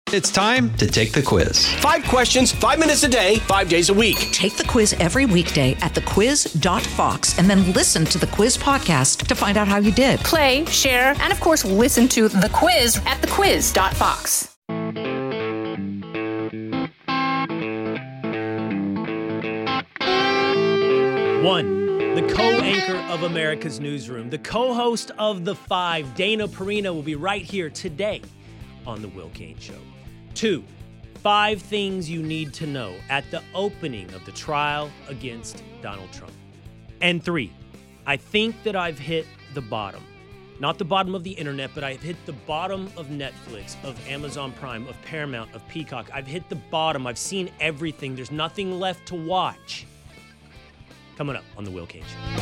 It's time to take the quiz. 5 questions, 5 minutes a day, 5 days a week. Take the quiz every weekday at thequiz.fox and then listen to the quiz podcast to find out how you did. Play, share, and of course, listen to the quiz at thequiz.fox. One, the co-anchor of America's Newsroom, the co-host of The Five, Dana Perino, will be right here today on The Will Cain Show. 2, 5 things you need to know at the opening of the trial against Donald Trump. And 3, I think that I've hit the bottom. Not the bottom of the internet, but I've hit the bottom of Netflix, of Amazon Prime, of Paramount, of Peacock. I've hit the bottom. I've seen everything. There's nothing left to watch. Coming up on The Will Cain Show.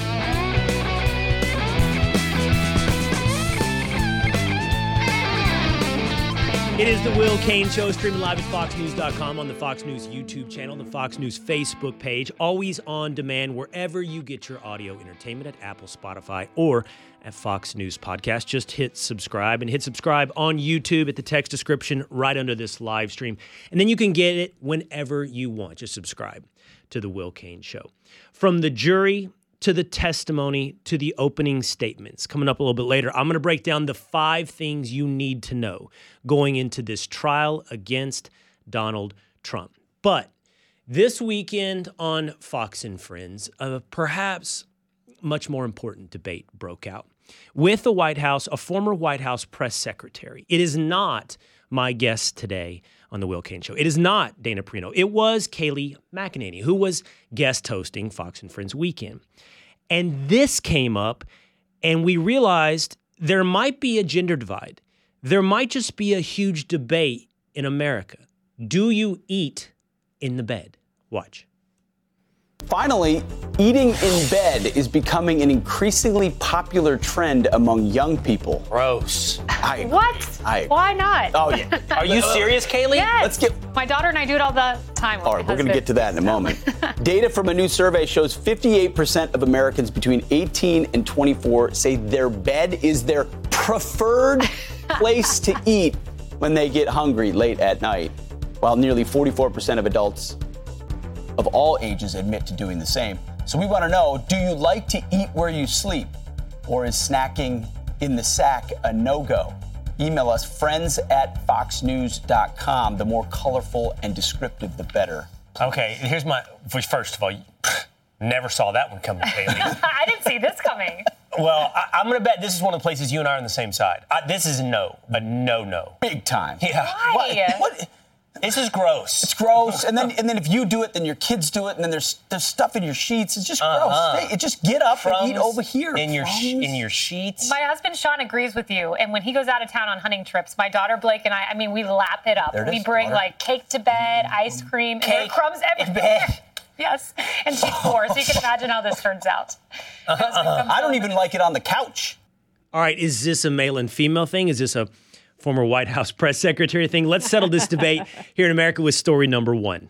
It is The Will Cain Show, streaming live at foxnews.com, on the Fox News YouTube channel, the Fox News Facebook page, always on demand wherever you get your audio entertainment, at Apple, Spotify, or at Fox News Podcast. Just hit subscribe, and hit subscribe on YouTube at the text description right under this live stream. And then you can get it whenever you want. Just subscribe to The Will Cain Show. From the jury to the testimony to the opening statements. Coming up a little bit later, I'm going to break down the 5 things you need to know going into this trial against Donald Trump. But this weekend on Fox and Friends, perhaps much more important debate broke out with the White House, a former White House press secretary. It is not my guest today on The Will Cain Show. It is not Dana Perino. It was Kayleigh McEnany, who was guest hosting Fox and Friends Weekend. And this came up, and we realized there might be a gender divide. There might just be a huge debate in America. Do you eat in the bed? Watch. Finally, eating in bed is becoming an increasingly popular trend among young people. Gross. What? Why not? Oh, yeah. Are you serious, Kayleigh? Yes. My daughter and I do it all the time. All right, we're going to get to that in a moment. Data from a new survey shows 58% of Americans between 18 and 24 say their bed is their preferred place to eat when they get hungry late at night, while nearly 44% of adults of all ages admit to doing the same. So we want to know, do you like to eat where you sleep? Or is snacking in the sack a no-go? Email us, friends@foxnews.com. The more colorful and descriptive, the better. Okay, here's first of all, never saw that one coming, Kayleigh. I didn't see this coming. Well, I'm going to bet this is one of the places you and I are on the same side. This is a no. Big time. Yeah. Why? What? This is gross. It's gross. And then if you do it, then your kids do it, and then there's stuff in your sheets. It's just gross. Hey, just get up and eat over here. In your sheets. My husband Sean agrees with you, and when he goes out of town on hunting trips, my daughter Blake and I mean, we lap it up. We bring like cake to bed, ice cream, and there are crumbs everywhere. Yes, and she's 4, so you can imagine how this turns out. I don't even like it on the couch. All right, is this a male and female thing? Is this a former White House press secretary thing? Let's settle this debate here in America with story number 1.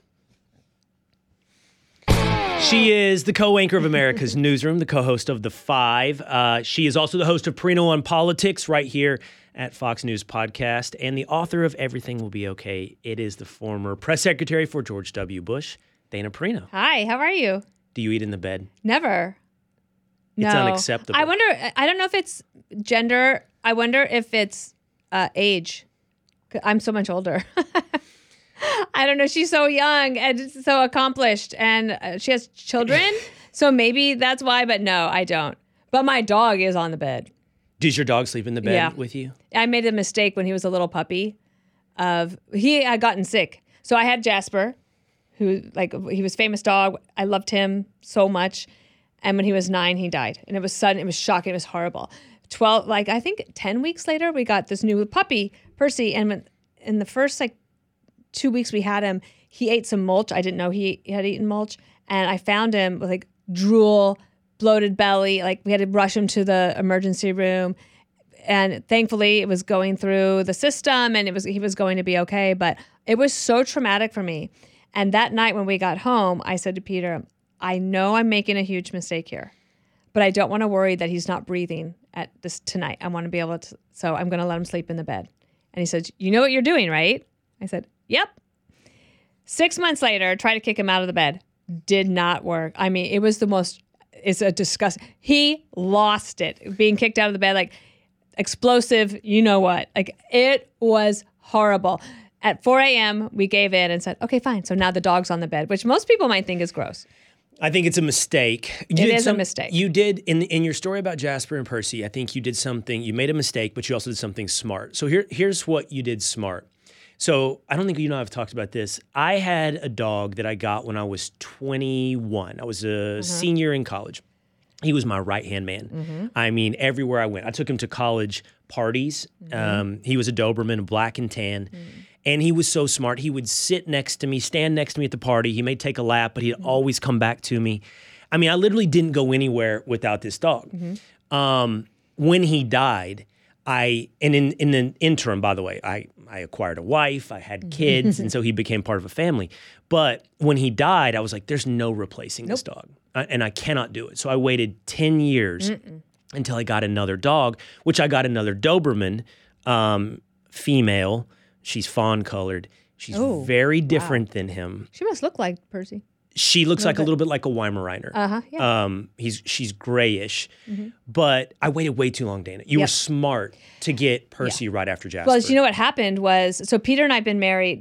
She is the co-anchor of America's Newsroom, the co-host of The Five. She is also the host of Perino on Politics right here at Fox News Podcast, and the author of Everything Will Be Okay. It is the former press secretary for George W. Bush, Dana Perino. Hi, how are you? Do you eat in the bed? Never. It's No. unacceptable. I don't know if it's gender. I wonder if it's age. I'm so much older. I don't know. She's so young and so accomplished, and she has children. So maybe that's why, but no, I don't. But my dog is on the bed. Does your dog sleep in the bed with you? I made a mistake when he was a little puppy. He had gotten sick. So I had Jasper, who, he was a famous dog. I loved him so much. And when he was 9, he died. And it was sudden. It was shocking. It was horrible. 10 weeks later, we got this new puppy, Percy. And in the first 2 weeks we had him, he ate some mulch. I didn't know he had eaten mulch. And I found him with drool, bloated belly. We had to rush him to the emergency room. And thankfully it was going through the system and he was going to be okay. But it was so traumatic for me. And that night when we got home, I said to Peter, I know I'm making a huge mistake here, but I don't want to worry that he's not breathing at this tonight. I want to be able to, so I'm going to let him sleep in the bed. And he said, you know what you're doing, right? I said, yep. 6 months later, tried to kick him out of the bed. Did not work. I mean, it was it's a disgust. He lost it being kicked out of the bed, like explosive, you know what. Like it was horrible. At 4 a.m., we gave in and said, okay, fine. So now the dog's on the bed, which most people might think is gross. I think it's a mistake. It is a mistake. You did, in your story about Jasper and Percy, I think you did something, you made a mistake, but you also did something smart. So here's what you did smart. So I don't think you and I have talked about this. I had a dog that I got when I was 21. I was a senior in college. He was my right-hand man. I mean, everywhere I went. I took him to college parties. He was a Doberman, black and tan. And he was so smart. He would sit next to me, stand next to me at the party. He may take a lap, but he'd always come back to me. I mean, I literally didn't go anywhere without this dog. When he died, and in the interim, by the way, I acquired a wife, I had kids, and so he became part of a family. But when he died, I was like, there's no replacing this dog, and I cannot do it. So I waited 10 years until I got another dog, which I got another Doberman, female. She's fawn-colored. She's very different than him. She must look like Percy. She looks like a little bit like a Weimaraner. Yeah. She's grayish, but I waited way too long, Dana. You were smart to get Percy right after Jasper. Well, you know what happened was, so Peter and I have been married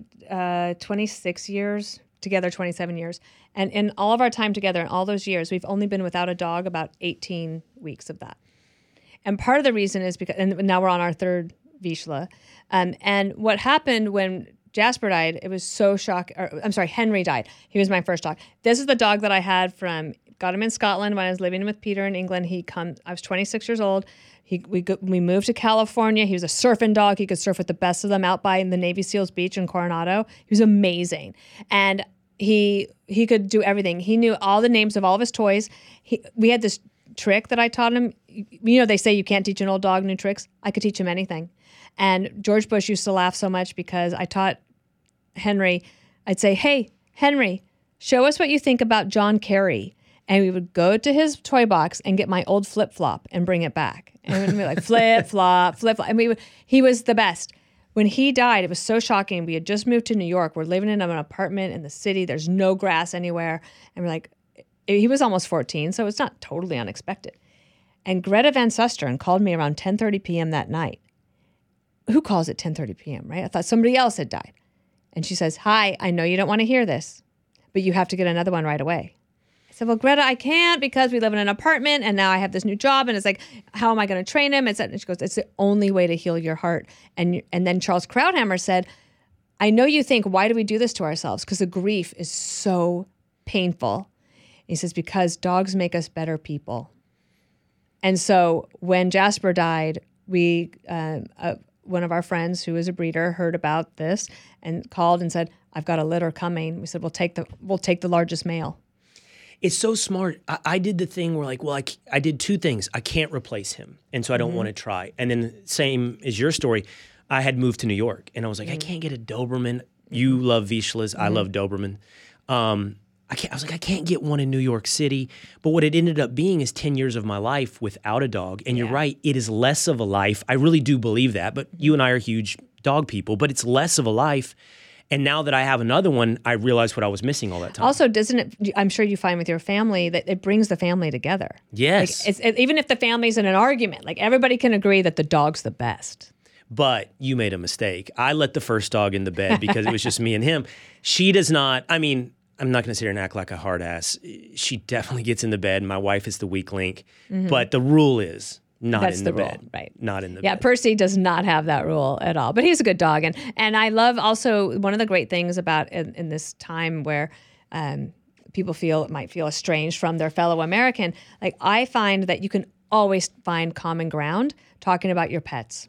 26 years, together 27 years. And in all of our time together, in all those years, we've only been without a dog about 18 weeks of that. And part of the reason is because, and now we're on our third Vizsla. And what happened when Jasper died, it was so shocking. Henry died. He was my first dog. This is the dog that I had got him in Scotland when I was living with Peter in England. I was 26 years old. We moved to California. He was a surfing dog. He could surf with the best of them out by the Navy SEALs beach in Coronado. He was amazing. And he could do everything. He knew all the names of all of his toys. We had this trick that I taught him. You know, they say you can't teach an old dog new tricks. I could teach him anything. And George Bush used to laugh so much because I taught Henry, I'd say, hey, Henry, show us what you think about John Kerry. And we would go to his toy box and get my old flip-flop and bring it back. And we'd be like, flip-flop, flip-flop. And he was the best. When he died, it was so shocking. We had just moved to New York. We're living in an apartment in the city. There's no grass anywhere. And we're like, he was almost 14, so it's not totally unexpected. And Greta Van Susteren called me around 10:30 p.m. that night. Who calls at 10:30 p.m., right? I thought somebody else had died. And she says, hi, I know you don't want to hear this, but you have to get another one right away. I said, well, Greta, I can't because we live in an apartment and now I have this new job. And it's like, how am I going to train him? And she goes, it's the only way to heal your heart. And then Charles Krauthammer said, I know you think, why do we do this to ourselves? Because the grief is so painful. He says, because dogs make us better people. And so when Jasper died, we one of our friends who is a breeder heard about this and called and said, I've got a litter coming. We said, we'll take the largest male. It's so smart. I did the thing where I did two things. I can't replace him, and so I don't want to try. And then same as your story, I had moved to New York, and I was like, I can't get a Doberman. You love Vizslas. I love Doberman. I was like, I can't get one in New York City. But what it ended up being is 10 years of my life without a dog. And you're right, it is less of a life. I really do believe that. But you and I are huge dog people, but it's less of a life. And now that I have another one, I realize what I was missing all that time. Also, doesn't it, I'm sure you find with your family that it brings the family together. Yes. Even if the family's in an argument, like everybody can agree that the dog's the best. But you made a mistake. I let the first dog in the bed because it was just me and him. She does not, I'm not going to sit here and act like a hard ass. She definitely gets in the bed. My wife is the weak link. But the rule is That's in the bed. Rule, right. Not in the bed. Yeah, Percy does not have that rule at all. But he's a good dog. And I love also one of the great things about in this time where people might feel estranged from their fellow American. Like I find that you can always find common ground talking about your pets.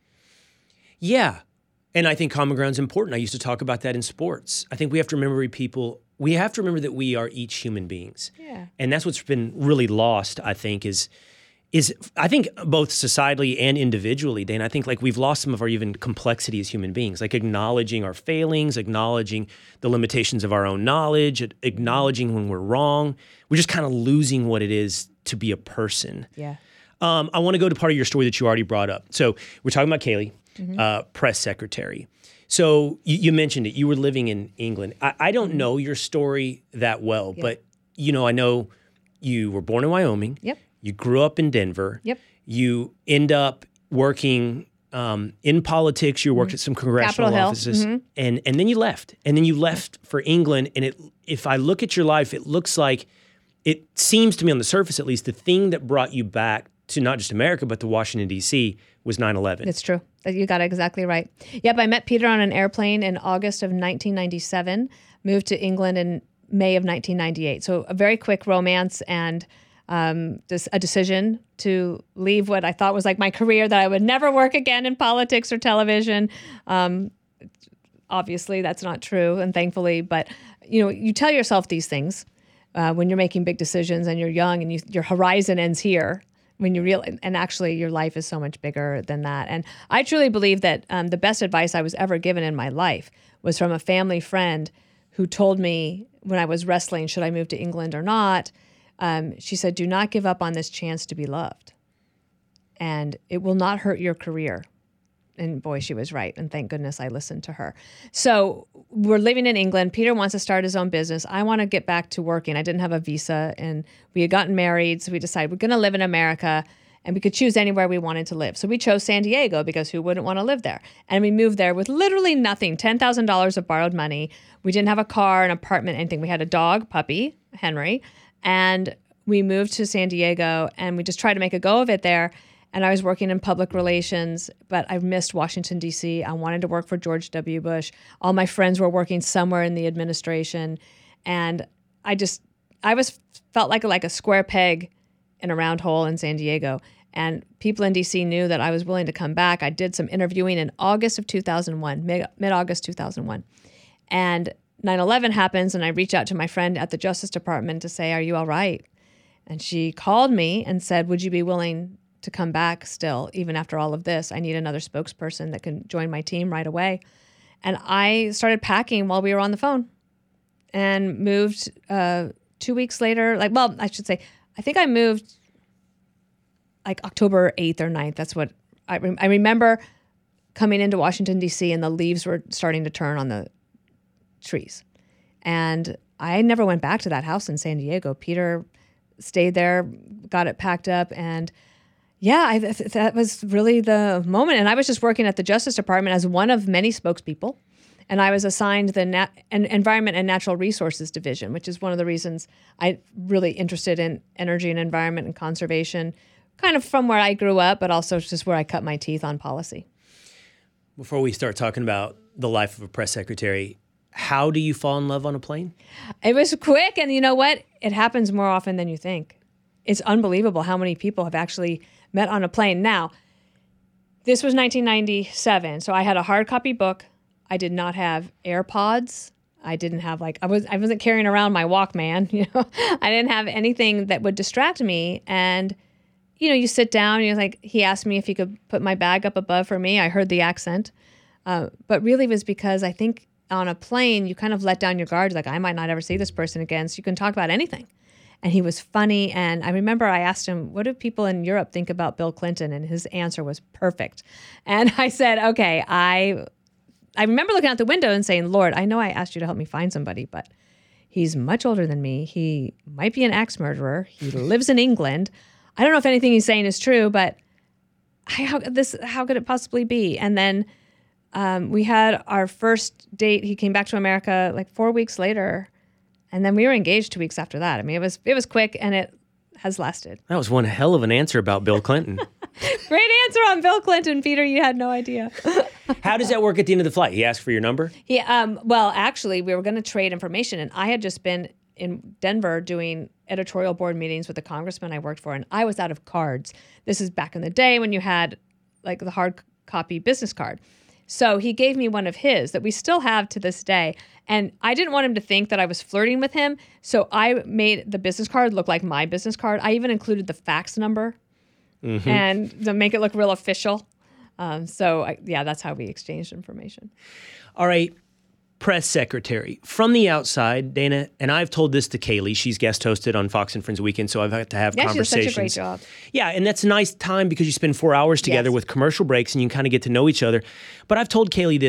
Yeah. And I think common ground is important. I used to talk about that in sports. I think we have to remember that we are each human beings. Yeah. And that's what's been really lost, I think, is I think both societally and individually, Dana, I think like we've lost some of our even complexity as human beings, like acknowledging our failings, acknowledging the limitations of our own knowledge, acknowledging when we're wrong. We're just kind of losing what it is to be a person. Yeah. I want to go to part of your story that you already brought up. So we're talking about Kaylee, press secretary. So you mentioned it. You were living in England. I don't know your story that well, but I know you were born in Wyoming. Yep. You grew up in Denver. Yep. You end up working in politics. You worked at some congressional Capitol Hill. offices, and then you left. And then you left for England. And if I look at your life, it looks like, it seems to me on the surface at least, the thing that brought you back to not just America, but to Washington, D.C. was 9/11. It's true. You got it exactly right. Yep, I met Peter on an airplane in August of 1997, moved to England in May of 1998. So a very quick romance and just a decision to leave what I thought was like my career, that I would never work again in politics or television. Obviously, that's not true, and thankfully, but you tell yourself these things when you're making big decisions and you're young and your horizon ends here. When you realize, and actually your life is so much bigger than that. And I truly believe that the best advice I was ever given in my life was from a family friend who told me when I was wrestling, should I move to England or not? She said, do not give up on this chance to be loved. And it will not hurt your career. And boy, she was right. And thank goodness I listened to her. So we're living in England. Peter wants to start his own business. I want to get back to working. I didn't have a visa and we had gotten married. So we decided we're going to live in America and we could choose anywhere we wanted to live. So we chose San Diego because who wouldn't want to live there? And we moved there with literally nothing, $10,000 of borrowed money. We didn't have a car, an apartment, anything. We had a dog, puppy, Henry, and we moved to San Diego and we just tried to make a go of it there. And I was working in public relations, but I missed Washington, D.C. I wanted to work for George W. Bush. All my friends were working somewhere in the administration. And I felt like a square peg in a round hole in San Diego. And people in D.C. knew that I was willing to come back. I did some interviewing in August of 2001, mid-August 2001. And 9/11 happens, and I reach out to my friend at the Justice Department to say, are you all right? And she called me and said, would you be willing to come back still, even after all of this? I need another spokesperson that can join my team right away. And I started packing while we were on the phone and moved 2 weeks later. I think I moved like October 8th or 9th. That's what I remember, coming into Washington, D.C., and the leaves were starting to turn on the trees. And I never went back to that house in San Diego. Peter stayed there, got it packed up, and that was really the moment. And I was just working at the Justice Department as one of many spokespeople. And I was assigned the Environment and Natural Resources Division, which is one of the reasons I'm really interested in energy and environment and conservation, kind of from where I grew up, but also just where I cut my teeth on policy. Before we start talking about the life of a press secretary, how do you fall in love on a plane? It was quick. And you know what? It happens more often than you think. It's unbelievable how many people have actually met on a plane. Now, this was 1997, so I had a hard copy book. I did not have AirPods. I didn't have I wasn't carrying around my Walkman. I didn't have anything that would distract me. And you sit down. He asked me if he could put my bag up above for me. I heard the accent, but really it was because I think on a plane you kind of let down your guard. Like, I might not ever see this person again, so you can talk about anything. And he was funny. And I remember I asked him, what do people in Europe think about Bill Clinton? And his answer was perfect. And I said, okay, I remember looking out the window and saying, Lord, I know I asked you to help me find somebody, but he's much older than me. He might be an axe murderer. He lives in England. I don't know if anything he's saying is true, but how could it possibly be? And then we had our first date. He came back to America 4 weeks later. And then we were engaged 2 weeks after that. I mean, it was quick, and it has lasted. That was one hell of an answer about Bill Clinton. Great answer on Bill Clinton, Peter. You had no idea. How does that work at the end of the flight? He asked for your number? Well, actually, we were going to trade information, and I had just been in Denver doing editorial board meetings with the congressman I worked for, and I was out of cards. This is back in the day when you had the hard copy business card. So he gave me one of his that we still have to this day. And I didn't want him to think that I was flirting with him. So I made the business card look like my business card. I even included the fax number and to make it look real official. That's how we exchanged information. All right. Press secretary. From the outside, Dana, and I've told this to Kaylee. She's guest hosted on Fox and Friends Weekend, so I've had to have conversations. She does such a great job. Yeah, and that's a nice time because you spend 4 hours together with commercial breaks and you can kind of get to know each other. But I've told Kaylee this.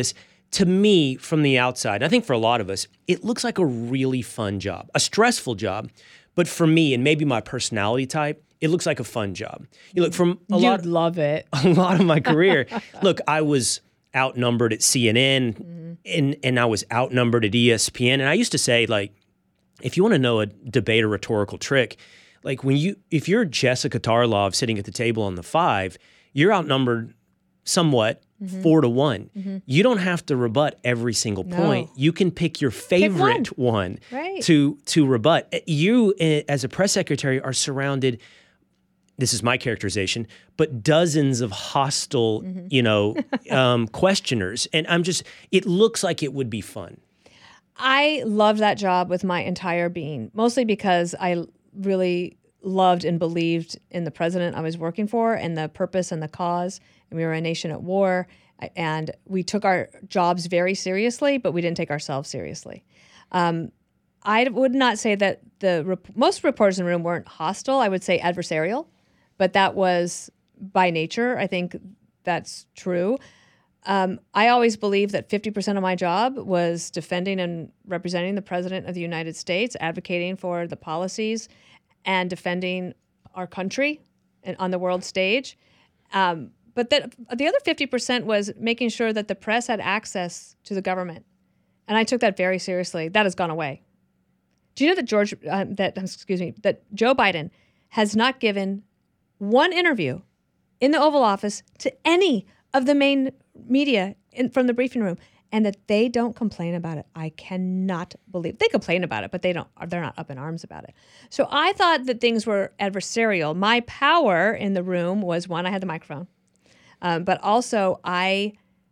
to me, from the outside, I think for a lot of us, it looks like a really fun job, a stressful job. But for me, and maybe my personality type, it looks like a fun job. You look from You'd love it. A lot of my career. Look, I was outnumbered at CNN and I was outnumbered at ESPN. And I used to say, like, if you want to know a debate or rhetorical trick, like if you're Jessica Tarlov sitting at the table on the 5, you're outnumbered somewhat 4-1. You don't have to rebut every single point. You can pick your favorite one right. to rebut. You, as a press secretary, are surrounded, this is my characterization, but dozens of hostile, questioners. And it looks like it would be fun. I loved that job with my entire being, mostly because I really loved and believed in the president I was working for and the purpose and the cause. And we were a nation at war, and we took our jobs very seriously, but we didn't take ourselves seriously. I would not say that most reporters in the room weren't hostile. I would say adversarial, but that was by nature. I think that's true. I always believed that 50% of my job was defending and representing the President of the United States, advocating for the policies, and defending our country on the world stage. But that the other 50% was making sure that the press had access to the government. And I took that very seriously. That has gone away. Do you know that Joe Biden has not given one interview in the Oval Office to any of the main media from the briefing room, and that they don't complain about it? I cannot believe they complain about it, but they're not up in arms about it. So I thought that things were adversarial. My power in the room was, one, I had the microphone, but also I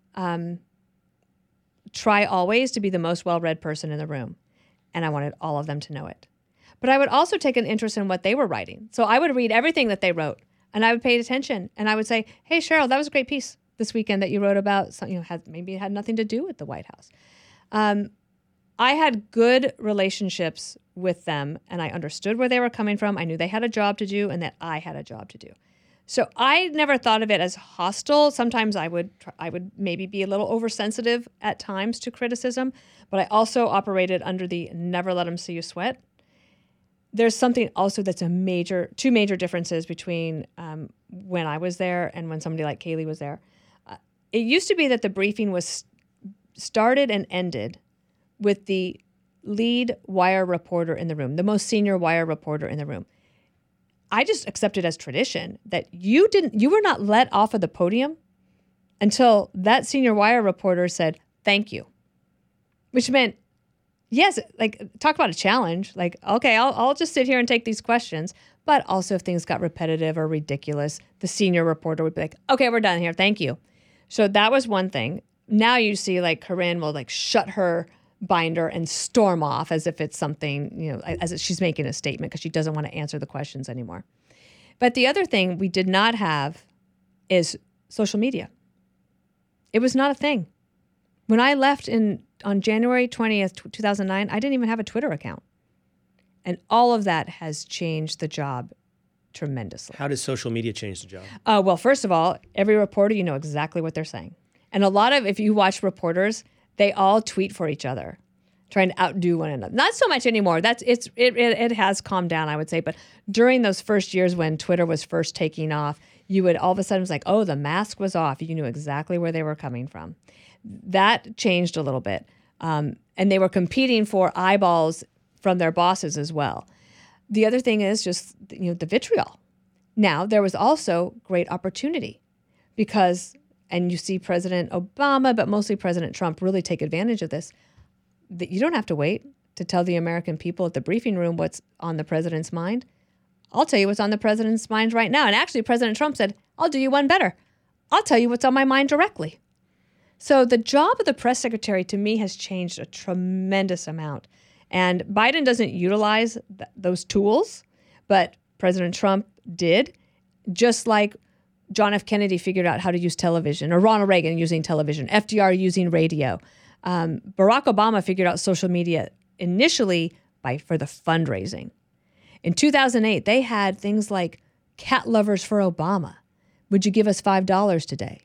try always to be the most well-read person in the room, and I wanted all of them to know it. But I would also take an interest in what they were writing. So I would read everything that they wrote, and I would pay attention, and I would say, "Hey, Cheryl, that was a great piece this weekend that you wrote about something, maybe it had nothing to do with the White House." I had good relationships with them, and I understood where they were coming from. I knew they had a job to do and that I had a job to do. So I never thought of it as hostile. Sometimes I would maybe be a little oversensitive at times to criticism, but I also operated under the never let them see you sweat. There's something also that's two major differences between when I was there and when somebody like Kayleigh was there. It used to be that the briefing was started and ended with the lead wire reporter in the room, the most senior wire reporter in the room. I just accepted as tradition that you were not let off of the podium until that senior wire reporter said, "Thank you," which meant, yes, like, talk about a challenge. Like, okay, I'll just sit here and take these questions. But also if things got repetitive or ridiculous, the senior reporter would be like, "Okay, we're done here. Thank you." So that was one thing. Now you see, like, Corinne will, like, shut her binder and storm off as if it's something, as if she's making a statement because she doesn't want to answer the questions anymore. But the other thing we did not have is social media. It was not a thing. When I left on January 20th, 2009, I didn't even have a Twitter account. And all of that has changed the job tremendously. How does social media change the job? Well, first of all, every reporter, you know exactly what they're saying. And if you watch reporters, they all tweet for each other, trying to outdo one another. Not so much anymore. It has calmed down, I would say. But during those first years when Twitter was first taking off, you would all of a sudden, it was like, oh, the mask was off. You knew exactly where they were coming from. That changed a little bit. And they were competing for eyeballs from their bosses as well. The other thing is just, the vitriol. Now, there was also great opportunity because, and you see President Obama, but mostly President Trump really take advantage of this, that you don't have to wait to tell the American people at the briefing room what's on the president's mind. I'll tell you what's on the president's mind right now. And actually, President Trump said, "I'll do you one better. I'll tell you what's on my mind directly." So the job of the press secretary, to me, has changed a tremendous amount. And Biden doesn't utilize those tools, but President Trump did, just like John F. Kennedy figured out how to use television, or Ronald Reagan using television, FDR using radio. Barack Obama figured out social media initially for the fundraising. In 2008, they had things like cat lovers for Obama. Would you give us $5 today?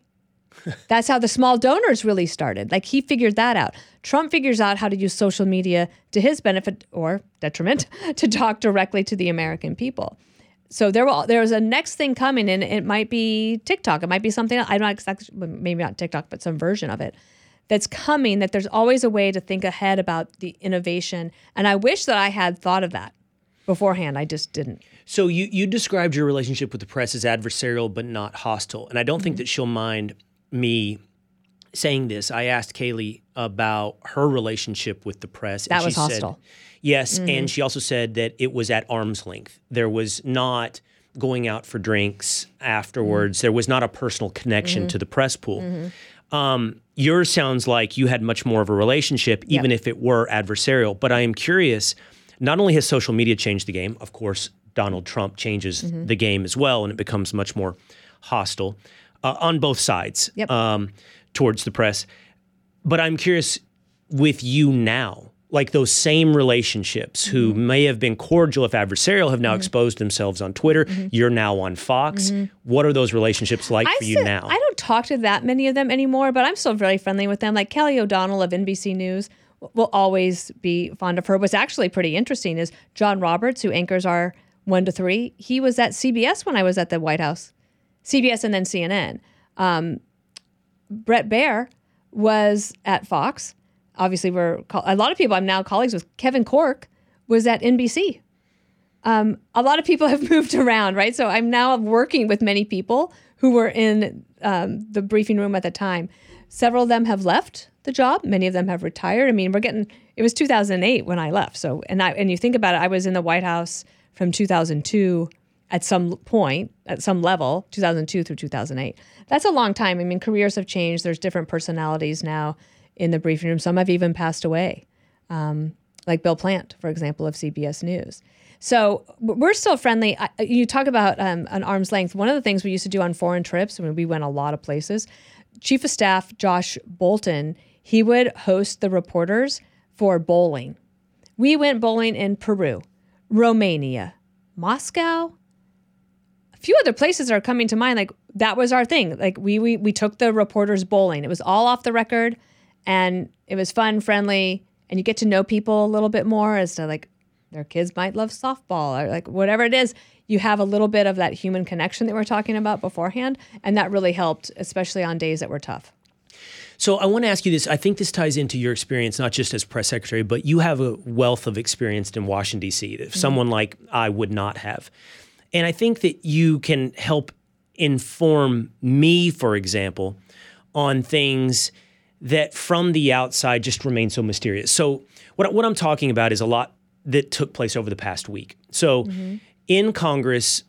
That's how the small donors really started. Like he figured that out. Trump figures out how to use social media to his benefit or detriment to talk directly to the American people. So there was a next thing coming, and it might be TikTok. It might be something, I'm not exactly, maybe not TikTok, but some version of it that's coming, that there's always a way to think ahead about the innovation. And I wish that I had thought of that beforehand. I just didn't. So you described your relationship with the press as adversarial but not hostile. And I don't think that she'll mind me saying this. I asked Kaylee about her relationship with the press. That was hostile. Yes, and she also said that it was at arm's length. There was not going out for drinks afterwards. There was not a personal connection to the press pool. Yours sounds like you had much more of a relationship, even if it were adversarial. But I am curious, not only has social media changed the game, of course, Donald Trump changes the game as well, and it becomes much more hostile on both sides towards the press. But I'm curious with you now, like those same relationships who may have been cordial if adversarial have now exposed themselves on Twitter. You're now on Fox. What are those relationships like for you now? I don't talk to that many of them anymore, but I'm still very friendly with them. Like Kelly O'Donnell of NBC News will always be fond of her. What's actually pretty interesting is John Roberts, who anchors our 1 to 3, he was at CBS when I was at the White House. CBS and then CNN. Brett Baier was at Fox. Obviously, a lot of people I'm now colleagues with. Kevin Corke was at NBC. A lot of people have moved around, right? So I'm now working with many people who were in the briefing room at the time. Several of them have left the job. Many of them have retired. I mean, it was 2008 when I left. So, and you think about it, I was in the White House from 2002 at some point, at some level, 2002 through 2008. That's a long time. I mean, careers have changed. There's different personalities now in the briefing room. Some have even passed away, like Bill Plant, for example, of CBS News. So we're still friendly. You talk about an arm's length. One of the things we used to do on foreign trips, when we went a lot of places, Chief of Staff Josh Bolten, he would host the reporters for bowling. We went bowling in Peru, Romania, Moscow, a few other places are coming to mind. Like that was our thing. Like we took the reporters bowling. It was all off the record, and it was fun, friendly, and you get to know people a little bit more as to like their kids might love softball or like whatever it is. You have a little bit of that human connection that we're talking about beforehand, and that really helped, especially on days that were tough. So I want to ask you this. I think this ties into your experience, not just as press secretary, but you have a wealth of experience in Washington, D.C. that someone like I would not have. And I think that you can help inform me, for example, on things that from the outside just remain so mysterious. So what I'm talking about is a lot that took place over the past week. So in Congress,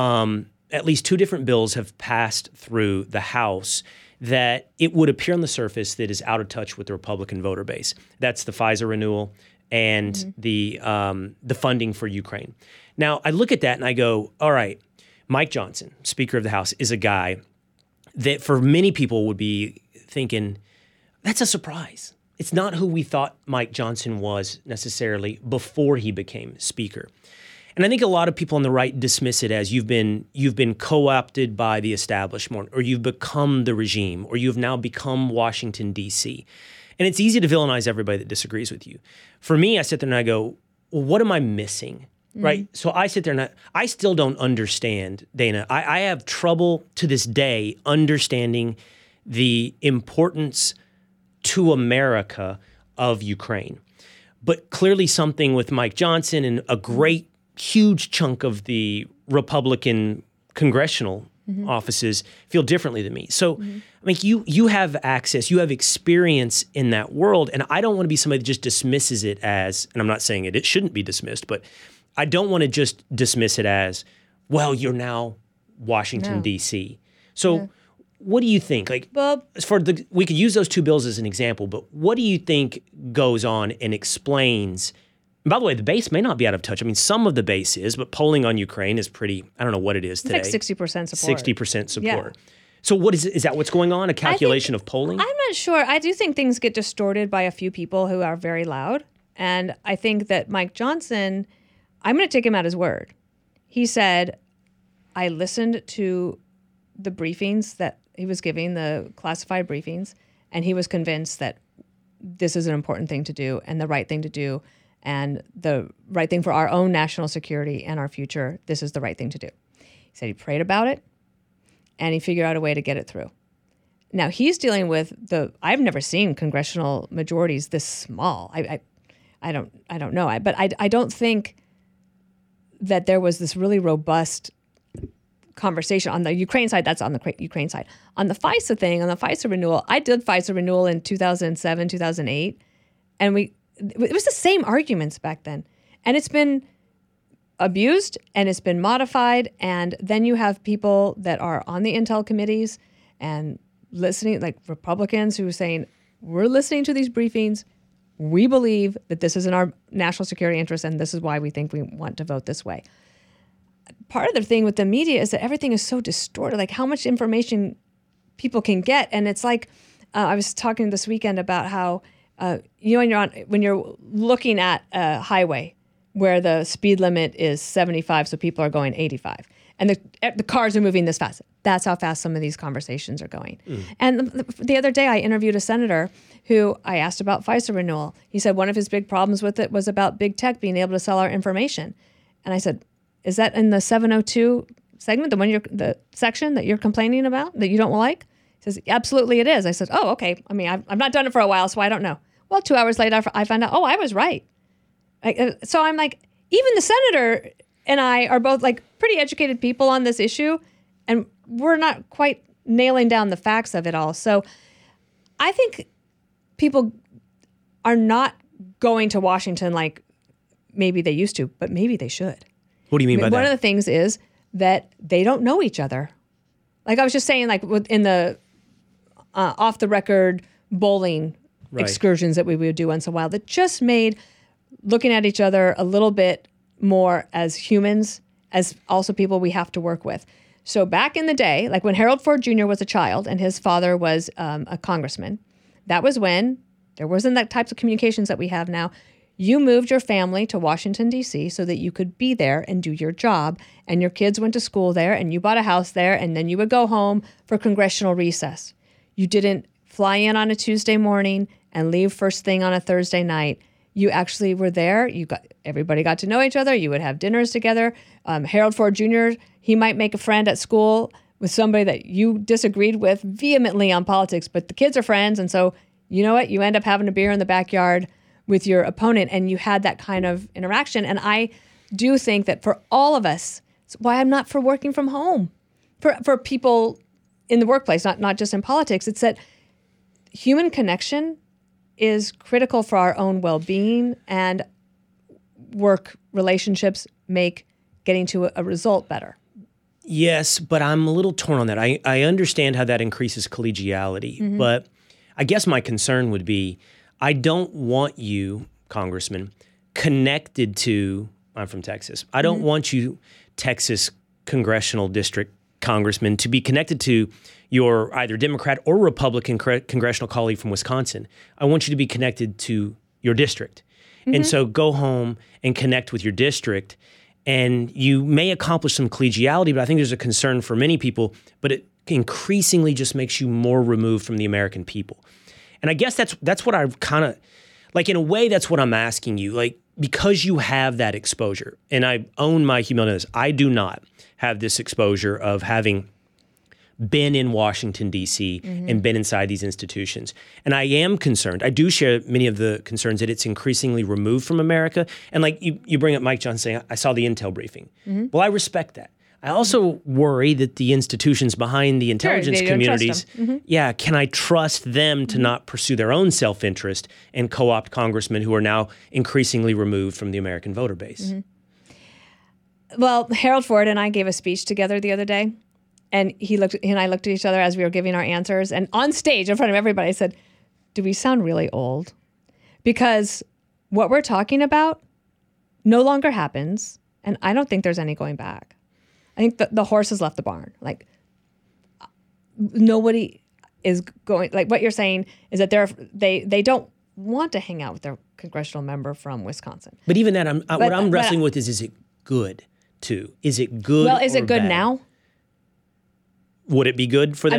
at least 2 different bills have passed through the House that it would appear on the surface that is out of touch with the Republican voter base. That's the FISA renewal and the funding for Ukraine. Now, I look at that and I go, all right, Mike Johnson, Speaker of the House, is a guy that for many people would be thinking, that's a surprise. It's not who we thought Mike Johnson was necessarily before he became Speaker. And I think a lot of people on the right dismiss it as you've been co-opted by the establishment, or you've become the regime, or you've now become Washington, D.C. And it's easy to villainize everybody that disagrees with you. For me, I sit there and I go, well, what am I missing? Right? So I sit there and I still don't understand, Dana. I have trouble to this day understanding the importance to America of Ukraine. But clearly something with Mike Johnson and a great huge chunk of the Republican congressional offices feel differently than me. So, I mean, you have access, you have experience in that world, and I don't want to be somebody that just dismisses it as, and I'm not saying it shouldn't be dismissed, but I don't want to just dismiss it as, well, you're now Washington, D.C. So what do you think? Like, we could use those 2 bills as an example, but what do you think goes on and explains? And by the way, the base may not be out of touch. I mean, some of the base is, but polling on Ukraine is pretty, I don't know what it is today. It's like 60% support. 60% support. Yeah. So what is that what's going on? A calculation of polling? I'm not sure. I do think things get distorted by a few people who are very loud. And I think that Mike Johnson, I'm going to take him at his word. He said, I listened to the briefings that giving the classified briefings, and he was convinced that this is an important thing to do and the right thing to do, and the right thing for our own national security and our future. This is the right thing to do. He said he prayed about it, and he figured out a way to get it through. Now he's dealing with I've never seen congressional majorities this small. I don't know. But I don't think that there was this really robust conversation on the Ukraine side. That's on the Ukraine side. On the FISA thing, on the FISA renewal, I did FISA renewal in 2007, 2008, and it was the same arguments back then. And it's been abused and it's been modified. And then you have people that are on the intel committees and listening, like Republicans who are saying, we're listening to these briefings. We believe that this is in our national security interest, and this is why we think we want to vote this way. Part of the thing with the media is that everything is so distorted, like how much information people can get. And it's like, I was talking this weekend about how, when you're looking at a highway where the speed limit is 75, so people are going 85, and the cars are moving this fast. That's how fast some of these conversations are going. And the other day I interviewed a senator who I asked about FISA renewal. He said one of his big problems with it was about big tech being able to sell our information. And I said, is that in the 702 segment, the section that you're complaining about, that you don't like? He says, absolutely it is. I said, oh, okay. I mean, I've not done it for a while, so I don't know. Well, 2 hours later, I found out, oh, I was right. So I'm like, even the senator and I are both like pretty educated people on this issue, and we're not quite nailing down the facts of it all. So I think people are not going to Washington like maybe they used to, but maybe they should. What do you mean by that? One of the things is that they don't know each other. Like I was just saying, like in the off the record bowling excursions that we would do once in a while, that just made looking at each other a little bit more as humans, as also people we have to work with. So back in the day, like when Harold Ford Jr. was a child and his father was a congressman, that was when there wasn't that types of communications that we have now. You moved your family to Washington, D.C. so that you could be there and do your job, and your kids went to school there, and you bought a house there, and then you would go home for congressional recess. You didn't fly in on a Tuesday morning and leave first thing on a Thursday night. You actually were there. Everybody got to know each other. You would have dinners together. Harold Ford Jr., he might make a friend at school with somebody that you disagreed with vehemently on politics, but the kids are friends, and so you know what? You end up having a beer in the backyard with your opponent, and you had that kind of interaction. And I do think that for all of us, it's why I'm not for working from home. For people in the workplace, not just in politics, it's that human connection is critical for our own well-being, and work relationships make getting to a result better. Yes, but I'm a little torn on that. I understand how that increases collegiality, but I guess my concern would be, I don't want you, Congressman, connected to, I'm from Texas, I don't want you, Texas Congressional District Congressman, to be connected to your either Democrat or Republican congressional colleague from Wisconsin. I want you to be connected to your district. And so go home and connect with your district, and you may accomplish some collegiality, but I think there's a concern for many people, but it increasingly just makes you more removed from the American people. And I guess that's what I kind of, like in a way, that's what I'm asking you. Like, because you have that exposure, and I own my humility in this, I do not have this exposure of having been in Washington, D.C. and been inside these institutions. And I am concerned. I do share many of the concerns that it's increasingly removed from America. And like you bring up Mike Johnson saying, I saw the intel briefing. Well, I respect that. I also worry that the institutions behind the intelligence communities, can I trust them to not pursue their own self-interest and co-opt congressmen who are now increasingly removed from the American voter base? Well, Harold Ford and I gave a speech together the other day, and he and I looked at each other as we were giving our answers, and on stage in front of everybody, I said, do we sound really old? Because what we're talking about no longer happens, and I don't think there's any going back. I think the horse has left the barn. Like, nobody is going, like what you're saying is that they don't want to hang out with their congressional member from Wisconsin. But even that, what I'm wrestling with is it good too? Is it good? Well, is or it good bad? now? Would it be good for them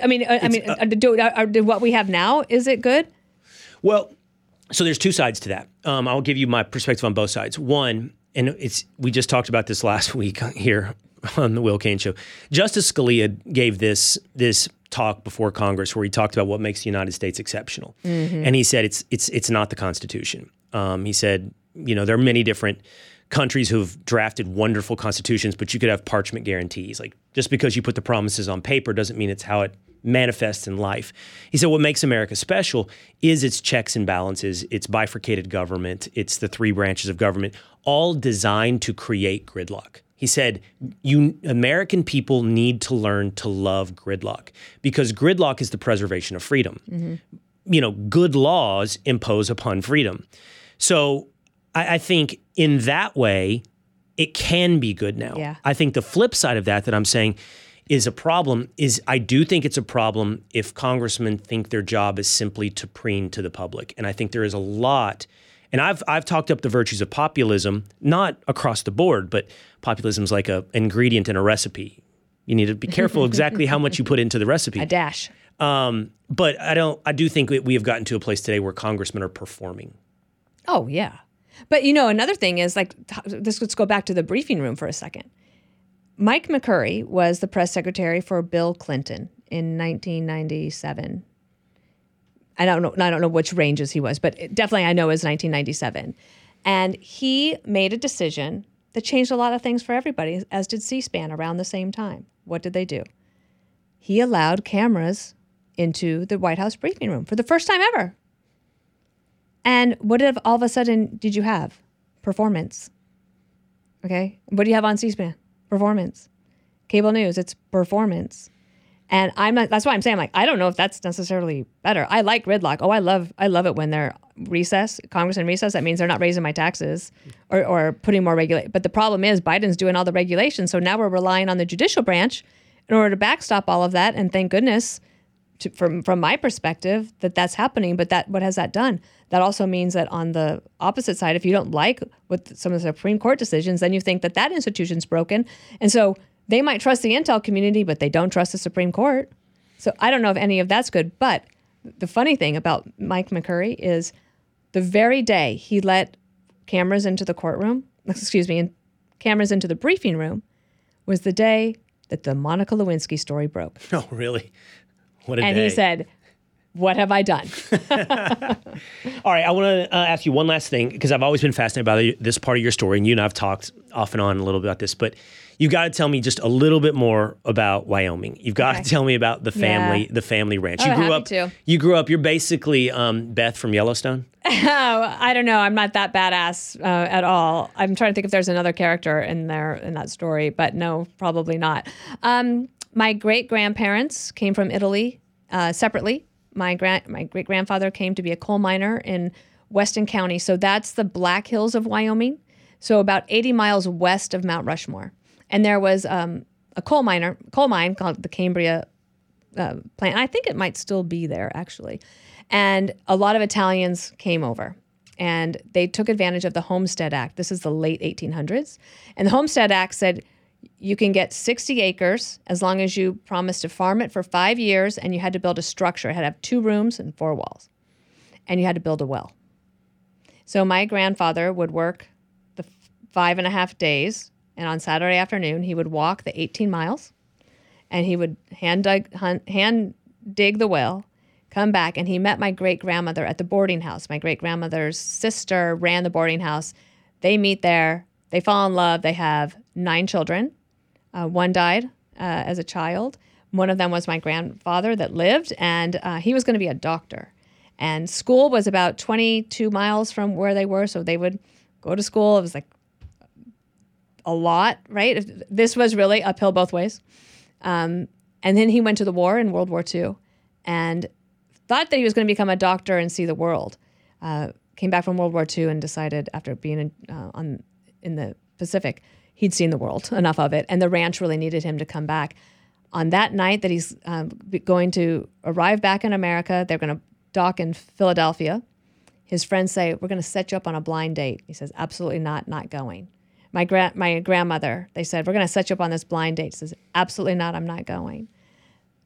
do what we have now, is it good? Well, so there's two sides to that. I'll give you my perspective on both sides. One, and we just talked about this last week here on the Will Cain Show. Justice Scalia gave this talk before Congress where he talked about what makes the United States exceptional. Mm-hmm. And he said it's not the Constitution. He said, there are many different countries who've drafted wonderful constitutions, but you could have parchment guarantees. Like, just because you put the promises on paper doesn't mean it's how it manifests in life. He said what makes America special is its checks and balances, its bifurcated government, it's the three branches of government, all designed to create gridlock. He said, American people need to learn to love gridlock because gridlock is the preservation of freedom. Mm-hmm. Good laws impose upon freedom. So I think in that way, it can be good now. Yeah. I think the flip side of that I'm saying is a problem is I do think it's a problem if congressmen think their job is simply to preen to the public. And I think there is a lot, and I've talked up the virtues of populism, not across the board, but populism is like an ingredient in a recipe. You need to be careful exactly how much you put into the recipe. A dash. But I do think we have gotten to a place today where congressmen are performing. Oh, yeah. But, another thing is, let's go back to the briefing room for a second. Mike McCurry was the press secretary for Bill Clinton in 1997. I don't know which ranges he was, but definitely I know it was 1997. And he made a decision that changed a lot of things for everybody, as did C-SPAN around the same time. What did they do? He allowed cameras into the White House briefing room for the first time ever. And what all of a sudden did you have? Performance. Okay? What do you have on C-SPAN? Performance. Cable news, it's performance. And that's why I'm saying, I don't know if that's necessarily better. I like gridlock. Oh, I love it when they're Congress in recess. That means they're not raising my taxes or putting more regulation. But the problem is Biden's doing all the regulations. So now we're relying on the judicial branch in order to backstop all of that. And thank goodness, from my perspective, that's happening. But what has that done? That also means that on the opposite side, if you don't like what some of the Supreme Court decisions, then you think that institution's broken. And so they might trust the intel community, but they don't trust the Supreme Court. So I don't know if any of that's good. But the funny thing about Mike McCurry is the very day he let cameras into the cameras into the briefing room was the day that the Monica Lewinsky story broke. Oh, really? What a day. And he said, what have I done? All right, I want to ask you one last thing, because I've always been fascinated by this part of your story, and you and I have talked off and on a little bit about this, but you've got to tell me just a little bit more about Wyoming. You've got to tell me about the family ranch. You grew up, you're basically Beth from Yellowstone? Oh, I don't know. I'm not that badass at all. I'm trying to think if there's another character in that story, but no, probably not. My great-grandparents came from Italy separately. My great-grandfather came to be a coal miner in Weston County. So that's the Black Hills of Wyoming. So about 80 miles west of Mount Rushmore. And there was a coal mine called the Cambria plant. I think it might still be there, actually. And a lot of Italians came over. And they took advantage of the Homestead Act. This is the late 1800s. And the Homestead Act said, you can get 60 acres as long as you promise to farm it for 5 years, and you had to build a structure. It had to have 2 rooms and 4 walls. And you had to build a well. So my grandfather would work the 5.5 days, and on Saturday afternoon, he would walk the 18 miles, and he would hand dig the well, come back, and he met my great-grandmother at the boarding house. My great-grandmother's sister ran the boarding house. They meet there. They fall in love. They have 9 children. One died as a child. One of them was my grandfather that lived, and he was going to be a doctor. And school was about 22 miles from where they were, so they would go to school. It was like a lot, right? This was really uphill both ways. And then he went to the war in World War II and thought that he was going to become a doctor and see the world. Came back from World War II and decided after being in the Pacific, he'd seen the world, enough of it, and the ranch really needed him to come back. On that night that he's going to arrive back in America, they're going to dock in Philadelphia. His friends say, we're going to set you up on a blind date. He says, absolutely not going. My grandmother, they said, we're going to set you up on this blind date. He says, absolutely not, I'm not going.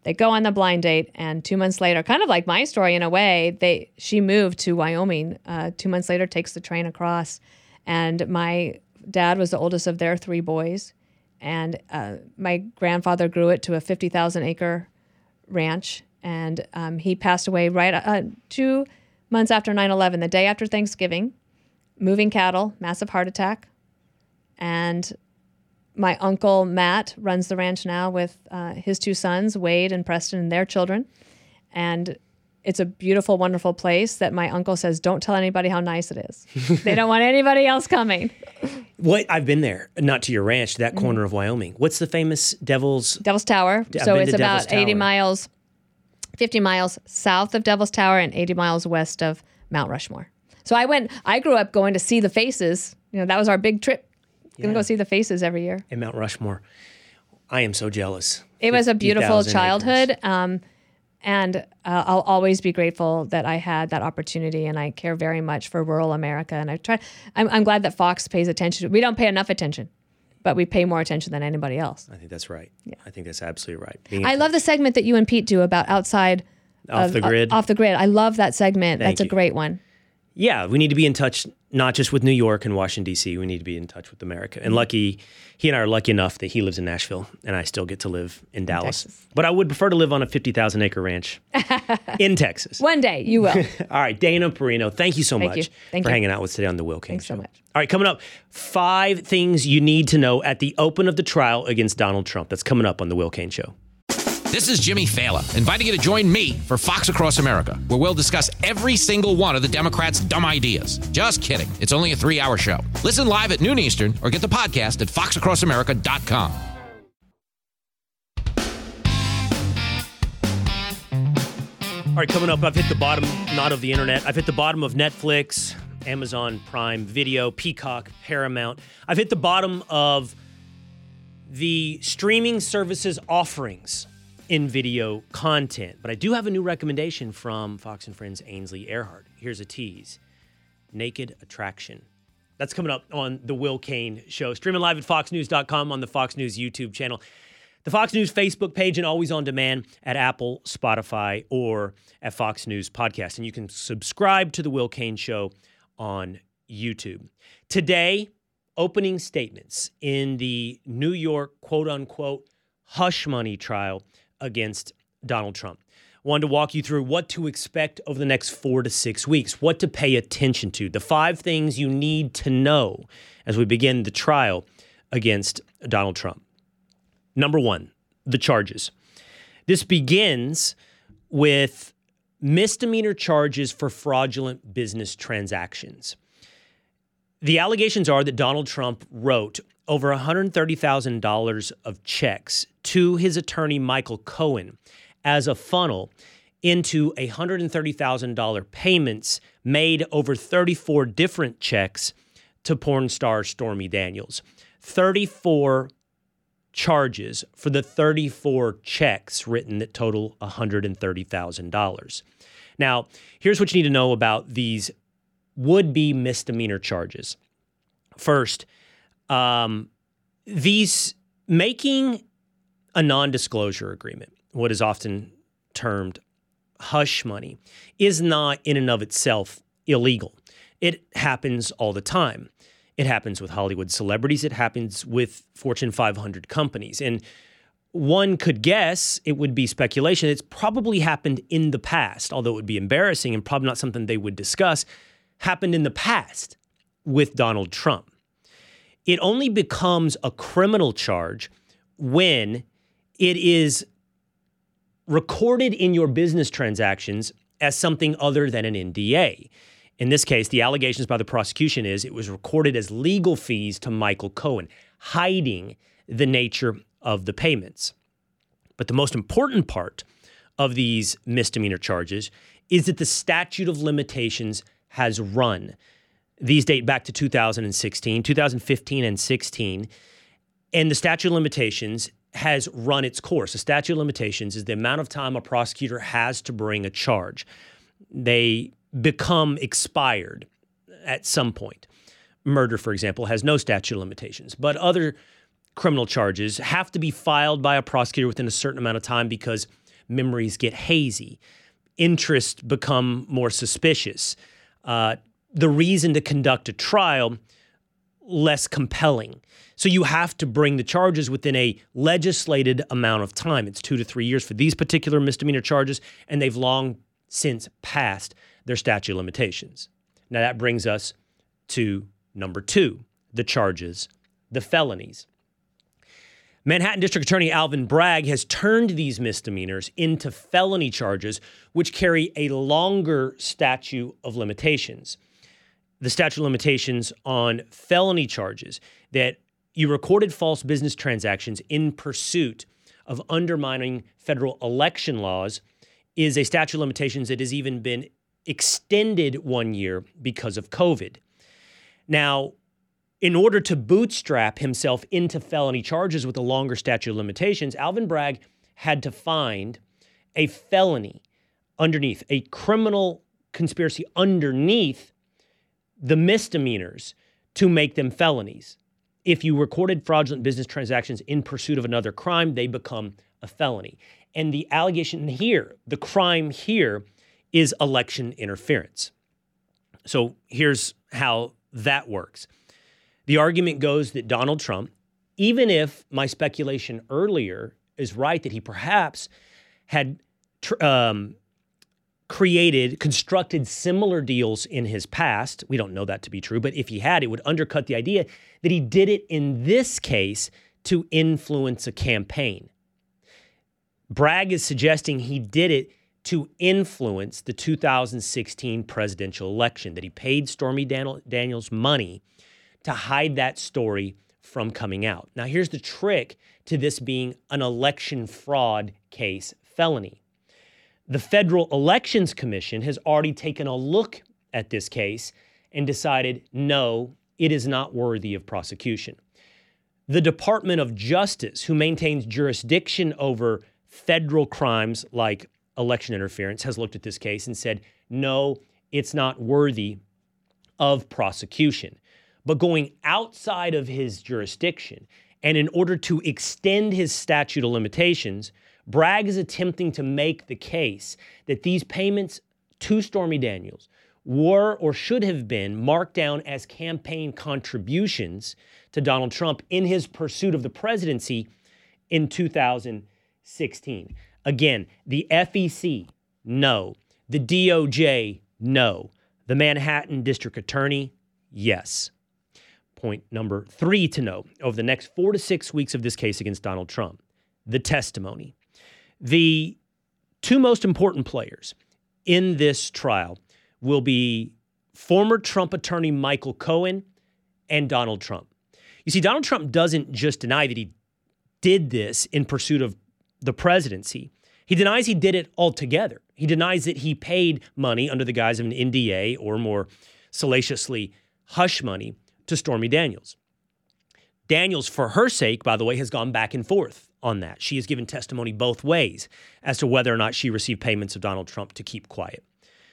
They go on the blind date, and 2 months later, kind of like my story in a way, she moved to Wyoming. 2 months later, takes the train across, and my dad was the oldest of their 3 boys, and my grandfather grew it to a 50,000-acre ranch, and he passed away right 2 months after 9/11, the day after Thanksgiving, moving cattle, massive heart attack, and my uncle Matt runs the ranch now with his 2 sons, Wade and Preston, and their children. And it's a beautiful, wonderful place that my uncle says, don't tell anybody how nice it is. They don't want anybody else coming. I've been there, not to your ranch, to that corner of Wyoming. What's the famous Devil's Tower? So it's about 80 Tower. miles, 50 miles south of Devil's Tower and 80 miles west of Mount Rushmore. So I grew up going to see the faces. That was our big trip. Going to go see the faces every year. In Mount Rushmore. I am so jealous. It was a beautiful 50,000 childhood. And I'll always be grateful that I had that opportunity, and I care very much for rural America. And I'm glad that Fox pays attention. We don't pay enough attention, but we pay more attention than anybody else. I think that's right. Yeah. I think that's absolutely right. I love the segment that you and Pete do about outside off the grid. Off the grid. I love that segment. Thank That's you. a great one. Yeah, we need to be in touch, not just with New York and Washington, D.C. We need to be in touch with America. And he and I are lucky enough that he lives in Nashville and I still get to live in Dallas. Texas. But I would prefer to live on a 50,000-acre ranch in Texas. One day, you will. All right, Dana Perino, thank you so much Thank for you. hanging out with us today on The Will Cain Show. so much. All right, coming up, 5 things you need to know at the open of the trial against Donald Trump. That's coming up on The Will Cain Show. This is Jimmy Fallon, inviting you to join me for Fox Across America, where we'll discuss every single one of the Democrats' dumb ideas. Just kidding. It's only a 3-hour show. Listen live at noon Eastern or get the podcast at foxacrossamerica.com. All right, coming up, I've hit the bottom, not of the internet. I've hit the bottom of Netflix, Amazon Prime Video, Peacock, Paramount. I've hit the bottom of the streaming services offerings in video content. But I do have a new recommendation from Fox and Friends Ainsley Earhardt. Here's a tease. Naked Attraction. That's coming up on The Will Cain Show. Streaming live at foxnews.com on the Fox News YouTube channel, the Fox News Facebook page, and always on demand at Apple, Spotify, or at Fox News Podcast. And you can subscribe to The Will Cain Show on YouTube. Today, opening statements in the New York, quote-unquote, hush money trial against Donald Trump. Wanted to walk you through what to expect over the next 4 to 6 weeks, what to pay attention to, the 5 things you need to know as we begin the trial against Donald Trump. Number 1, the charges. This begins with misdemeanor charges for fraudulent business transactions. The allegations are that Donald Trump wrote over $130,000 of checks to his attorney, Michael Cohen, as a funnel into $130,000 payments made over 34 different checks to porn star Stormy Daniels. 34 charges for the 34 checks written that total $130,000. Now, here's what you need to know about these would-be misdemeanor charges. First, these making a non-disclosure agreement, what is often termed hush money, is not in and of itself illegal. It happens all the time. It happens with Hollywood celebrities. It happens with Fortune 500 companies. And one could guess, it would be speculation, it's probably happened in the past, although it would be embarrassing and probably not something they would discuss, happened in the past with Donald Trump. It only becomes a criminal charge when it is recorded in your business transactions as something other than an NDA. In this case, the allegations by the prosecution is it was recorded as legal fees to Michael Cohen, hiding the nature of the payments. But the most important part of these misdemeanor charges is that the statute of limitations has run. These date back to 2016, 2015, and 16. And the statute of limitations has run its course. The statute of limitations is the amount of time a prosecutor has to bring a charge. They become expired at some point. Murder, for example, has no statute of limitations, but other criminal charges have to be filed by a prosecutor within a certain amount of time because memories get hazy, interests become more suspicious, the reason to conduct a trial less compelling. So you have to bring the charges within a legislated amount of time. It's 2 to 3 years for these particular misdemeanor charges, and they've long since passed their statute of limitations. Now that brings us to number 2, the charges, the felonies. Manhattan District Attorney Alvin Bragg has turned these misdemeanors into felony charges, which carry a longer statute of limitations. The statute of limitations on felony charges that you recorded false business transactions in pursuit of undermining federal election laws is a statute of limitations that has even been extended 1 year because of COVID. Now, in order to bootstrap himself into felony charges with a longer statute of limitations, Alvin Bragg had to find a felony underneath, a criminal conspiracy underneath the misdemeanors to make them felonies. If you recorded fraudulent business transactions in pursuit of another crime, they become a felony. And the allegation here, the crime here, is election interference. So here's how that works. The argument goes that Donald Trump, even if my speculation earlier is right, that he perhaps had constructed similar deals in his past. We don't know that to be true, but if he had, it would undercut the idea that he did it in this case to influence a campaign. Bragg is suggesting he did it to influence the 2016 presidential election, that he paid Stormy Daniels money to hide that story from coming out. Now, here's the trick to this being an election fraud case felony. The Federal Elections Commission has already taken a look at this case and decided, no, it is not worthy of prosecution. The Department of Justice, who maintains jurisdiction over federal crimes like election interference, has looked at this case and said, no, it's not worthy of prosecution. But going outside of his jurisdiction, and in order to extend his statute of limitations, Bragg is attempting to make the case that these payments to Stormy Daniels were or should have been marked down as campaign contributions to Donald Trump in his pursuit of the presidency in 2016. Again, the FEC, no. The DOJ, no. The Manhattan District Attorney, yes. Point number 3 to know over the next 4 to 6 weeks of this case against Donald Trump, the testimony. The 2 most important players in this trial will be former Trump attorney Michael Cohen and Donald Trump. You see, Donald Trump doesn't just deny that he did this in pursuit of the presidency. He denies he did it altogether. He denies that he paid money under the guise of an NDA, or more salaciously, hush money, to Stormy Daniels. Daniels, for her sake, by the way, has gone back and forth on that. She has given testimony both ways as to whether or not she received payments of Donald Trump to keep quiet.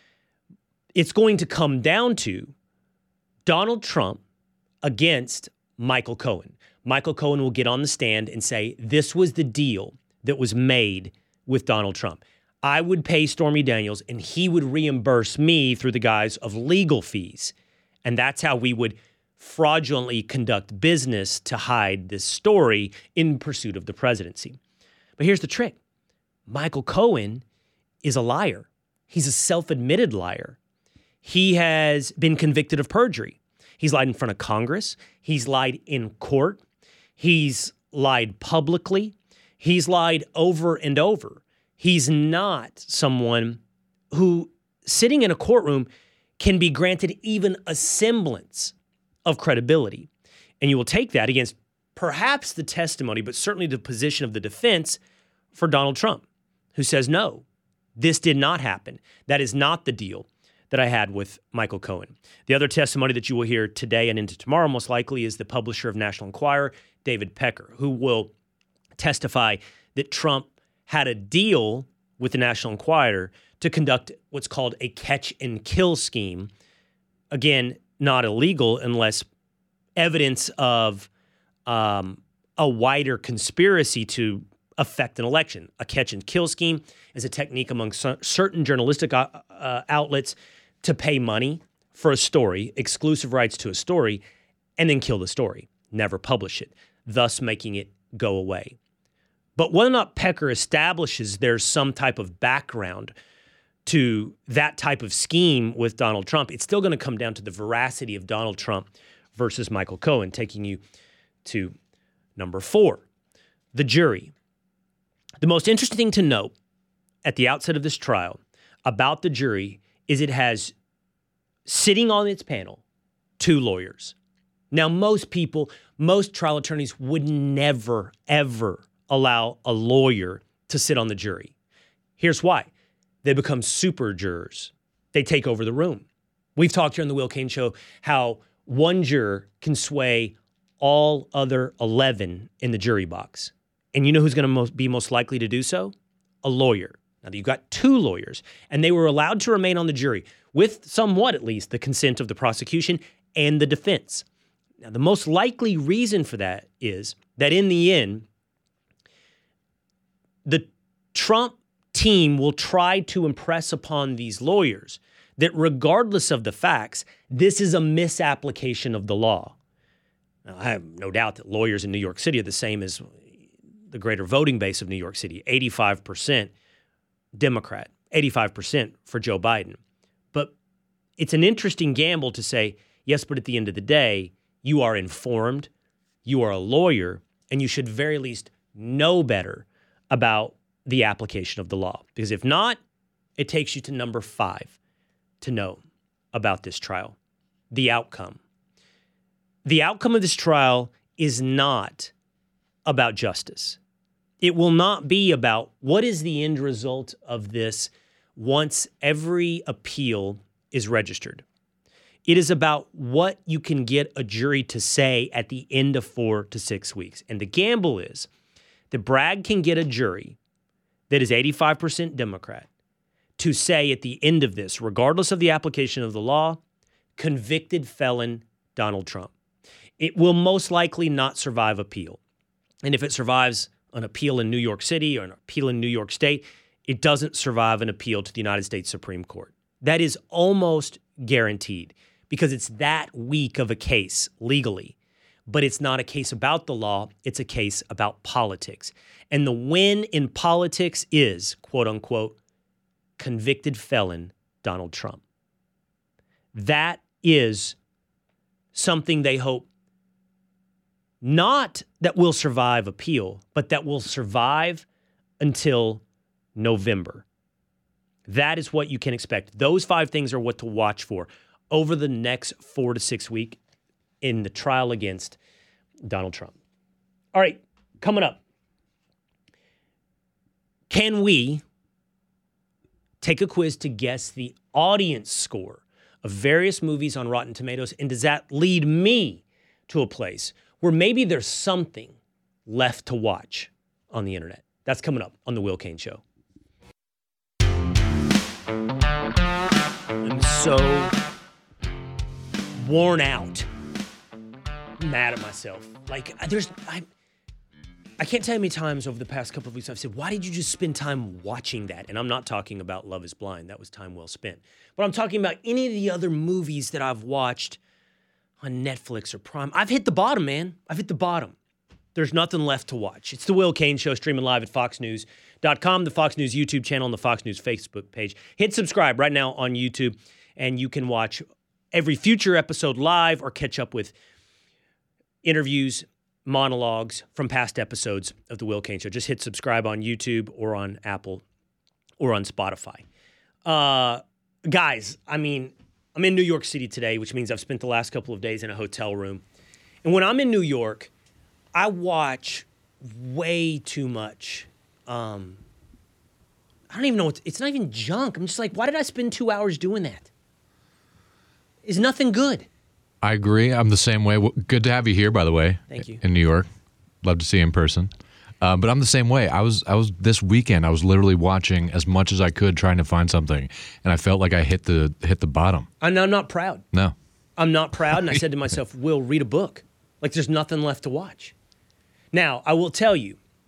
It's going to come down to Donald Trump against Michael Cohen. Michael Cohen will get on the stand and say, this was the deal that was made with Donald Trump. I would pay Stormy Daniels and he would reimburse me through the guise of legal fees. And that's how we would fraudulently conduct business to hide this story in pursuit of the presidency. But here's the trick. Michael Cohen is a liar. He's a self-admitted liar. He has been convicted of perjury. He's lied in front of Congress. He's lied in court. He's lied publicly. He's lied over and over. He's not someone who, sitting in a courtroom, can be granted even a semblance of credibility. And you will take that against perhaps the testimony, but certainly the position of the defense for Donald Trump, who says, no, this did not happen. That is not the deal that I had with Michael Cohen. The other testimony that you will hear today and into tomorrow, most likely, is the publisher of National Enquirer, David Pecker, who will testify that Trump had a deal with the National Enquirer to conduct what's called a catch and kill scheme. Again, not illegal unless evidence of a wider conspiracy to affect an election. A catch and kill scheme is a technique among certain journalistic outlets to pay money for a story, exclusive rights to a story, and then kill the story, never publish it, thus making it go away. But whether or not Pecker establishes there's some type of background to that type of scheme with Donald Trump, it's still going to come down to the veracity of Donald Trump versus Michael Cohen, taking you to number 4, the jury. The most interesting thing to note at the outset of this trial about the jury is it has sitting on its panel 2 lawyers. Now, most trial attorneys would never, ever allow a lawyer to sit on the jury. Here's why. They become super jurors. They take over the room. We've talked here on the Will Cain Show how one juror can sway all other 11 in the jury box. And you know who's going to be most likely to do so? A lawyer. Now, you've got 2 lawyers, and they were allowed to remain on the jury with somewhat, at least, the consent of the prosecution and the defense. Now, the most likely reason for that is that in the end, the Trump team will try to impress upon these lawyers that regardless of the facts, this is a misapplication of the law. Now, I have no doubt that lawyers in New York City are the same as the greater voting base of New York City, 85% Democrat, 85% for Joe Biden. But it's an interesting gamble to say, yes, but at the end of the day, you are informed, you are a lawyer, and you should very least know better about the application of the law. Because if not, it takes you to number 5 to know about this trial, the outcome. The outcome of this trial is not about justice. It will not be about what is the end result of this once every appeal is registered. It is about what you can get a jury to say at the end of 4 to 6 weeks. And the gamble is that Bragg can get a jury that is 85% Democrat to say at the end of this, regardless of the application of the law, convicted felon Donald Trump. It will most likely not survive appeal. And if it survives an appeal in New York City or an appeal in New York State, it doesn't survive an appeal to the United States Supreme Court. That is almost guaranteed because it's that weak of a case legally. But it's not a case about the law, it's a case about politics. And the win in politics is, quote unquote, convicted felon Donald Trump. That is something they hope not that will survive appeal, but that will survive until November. That is what you can expect. Those 5 things are what to watch for over the next 4 to 6 weeks in the trial against Donald Trump. All right, coming up. Can we take a quiz to guess the audience score of various movies on Rotten Tomatoes? And does that lead me to a place where maybe there's something left to watch on the internet? That's coming up on The Will Cain Show. I'm so worn out. I'm mad at myself. Like, I can't tell you how many times over the past couple of weeks I've said, why did you just spend time watching that? And I'm not talking about Love is Blind. That was time well spent. But I'm talking about any of the other movies that I've watched on Netflix or Prime. I've hit the bottom, man. I've hit the bottom. There's nothing left to watch. It's The Will Cain Show, streaming live at foxnews.com, the Fox News YouTube channel, and the Fox News Facebook page. Hit subscribe right now on YouTube, and you can watch every future episode live or catch up with interviews, monologues from past episodes of The Will Cain Show. Just hit subscribe on YouTube or on Apple or on Spotify. Guys, I mean, I'm in New York City today, which means I've spent the last couple of days in a hotel room. And when I'm in New York, I watch way too much. I don't even know. It's not even junk. I'm just like, why did I spend 2 hours doing that? It's nothing good. I agree. I'm the same way. Good to have you here, by the way. Thank you. In New York. Love to see you in person. But I'm the same way. I was this weekend, I was literally watching as much as I could trying to find something. And I felt like I hit the bottom. And I'm not proud. No. I'm not proud. And I said to myself, Will, read a book. Like there's nothing left to watch. Now, I will tell you,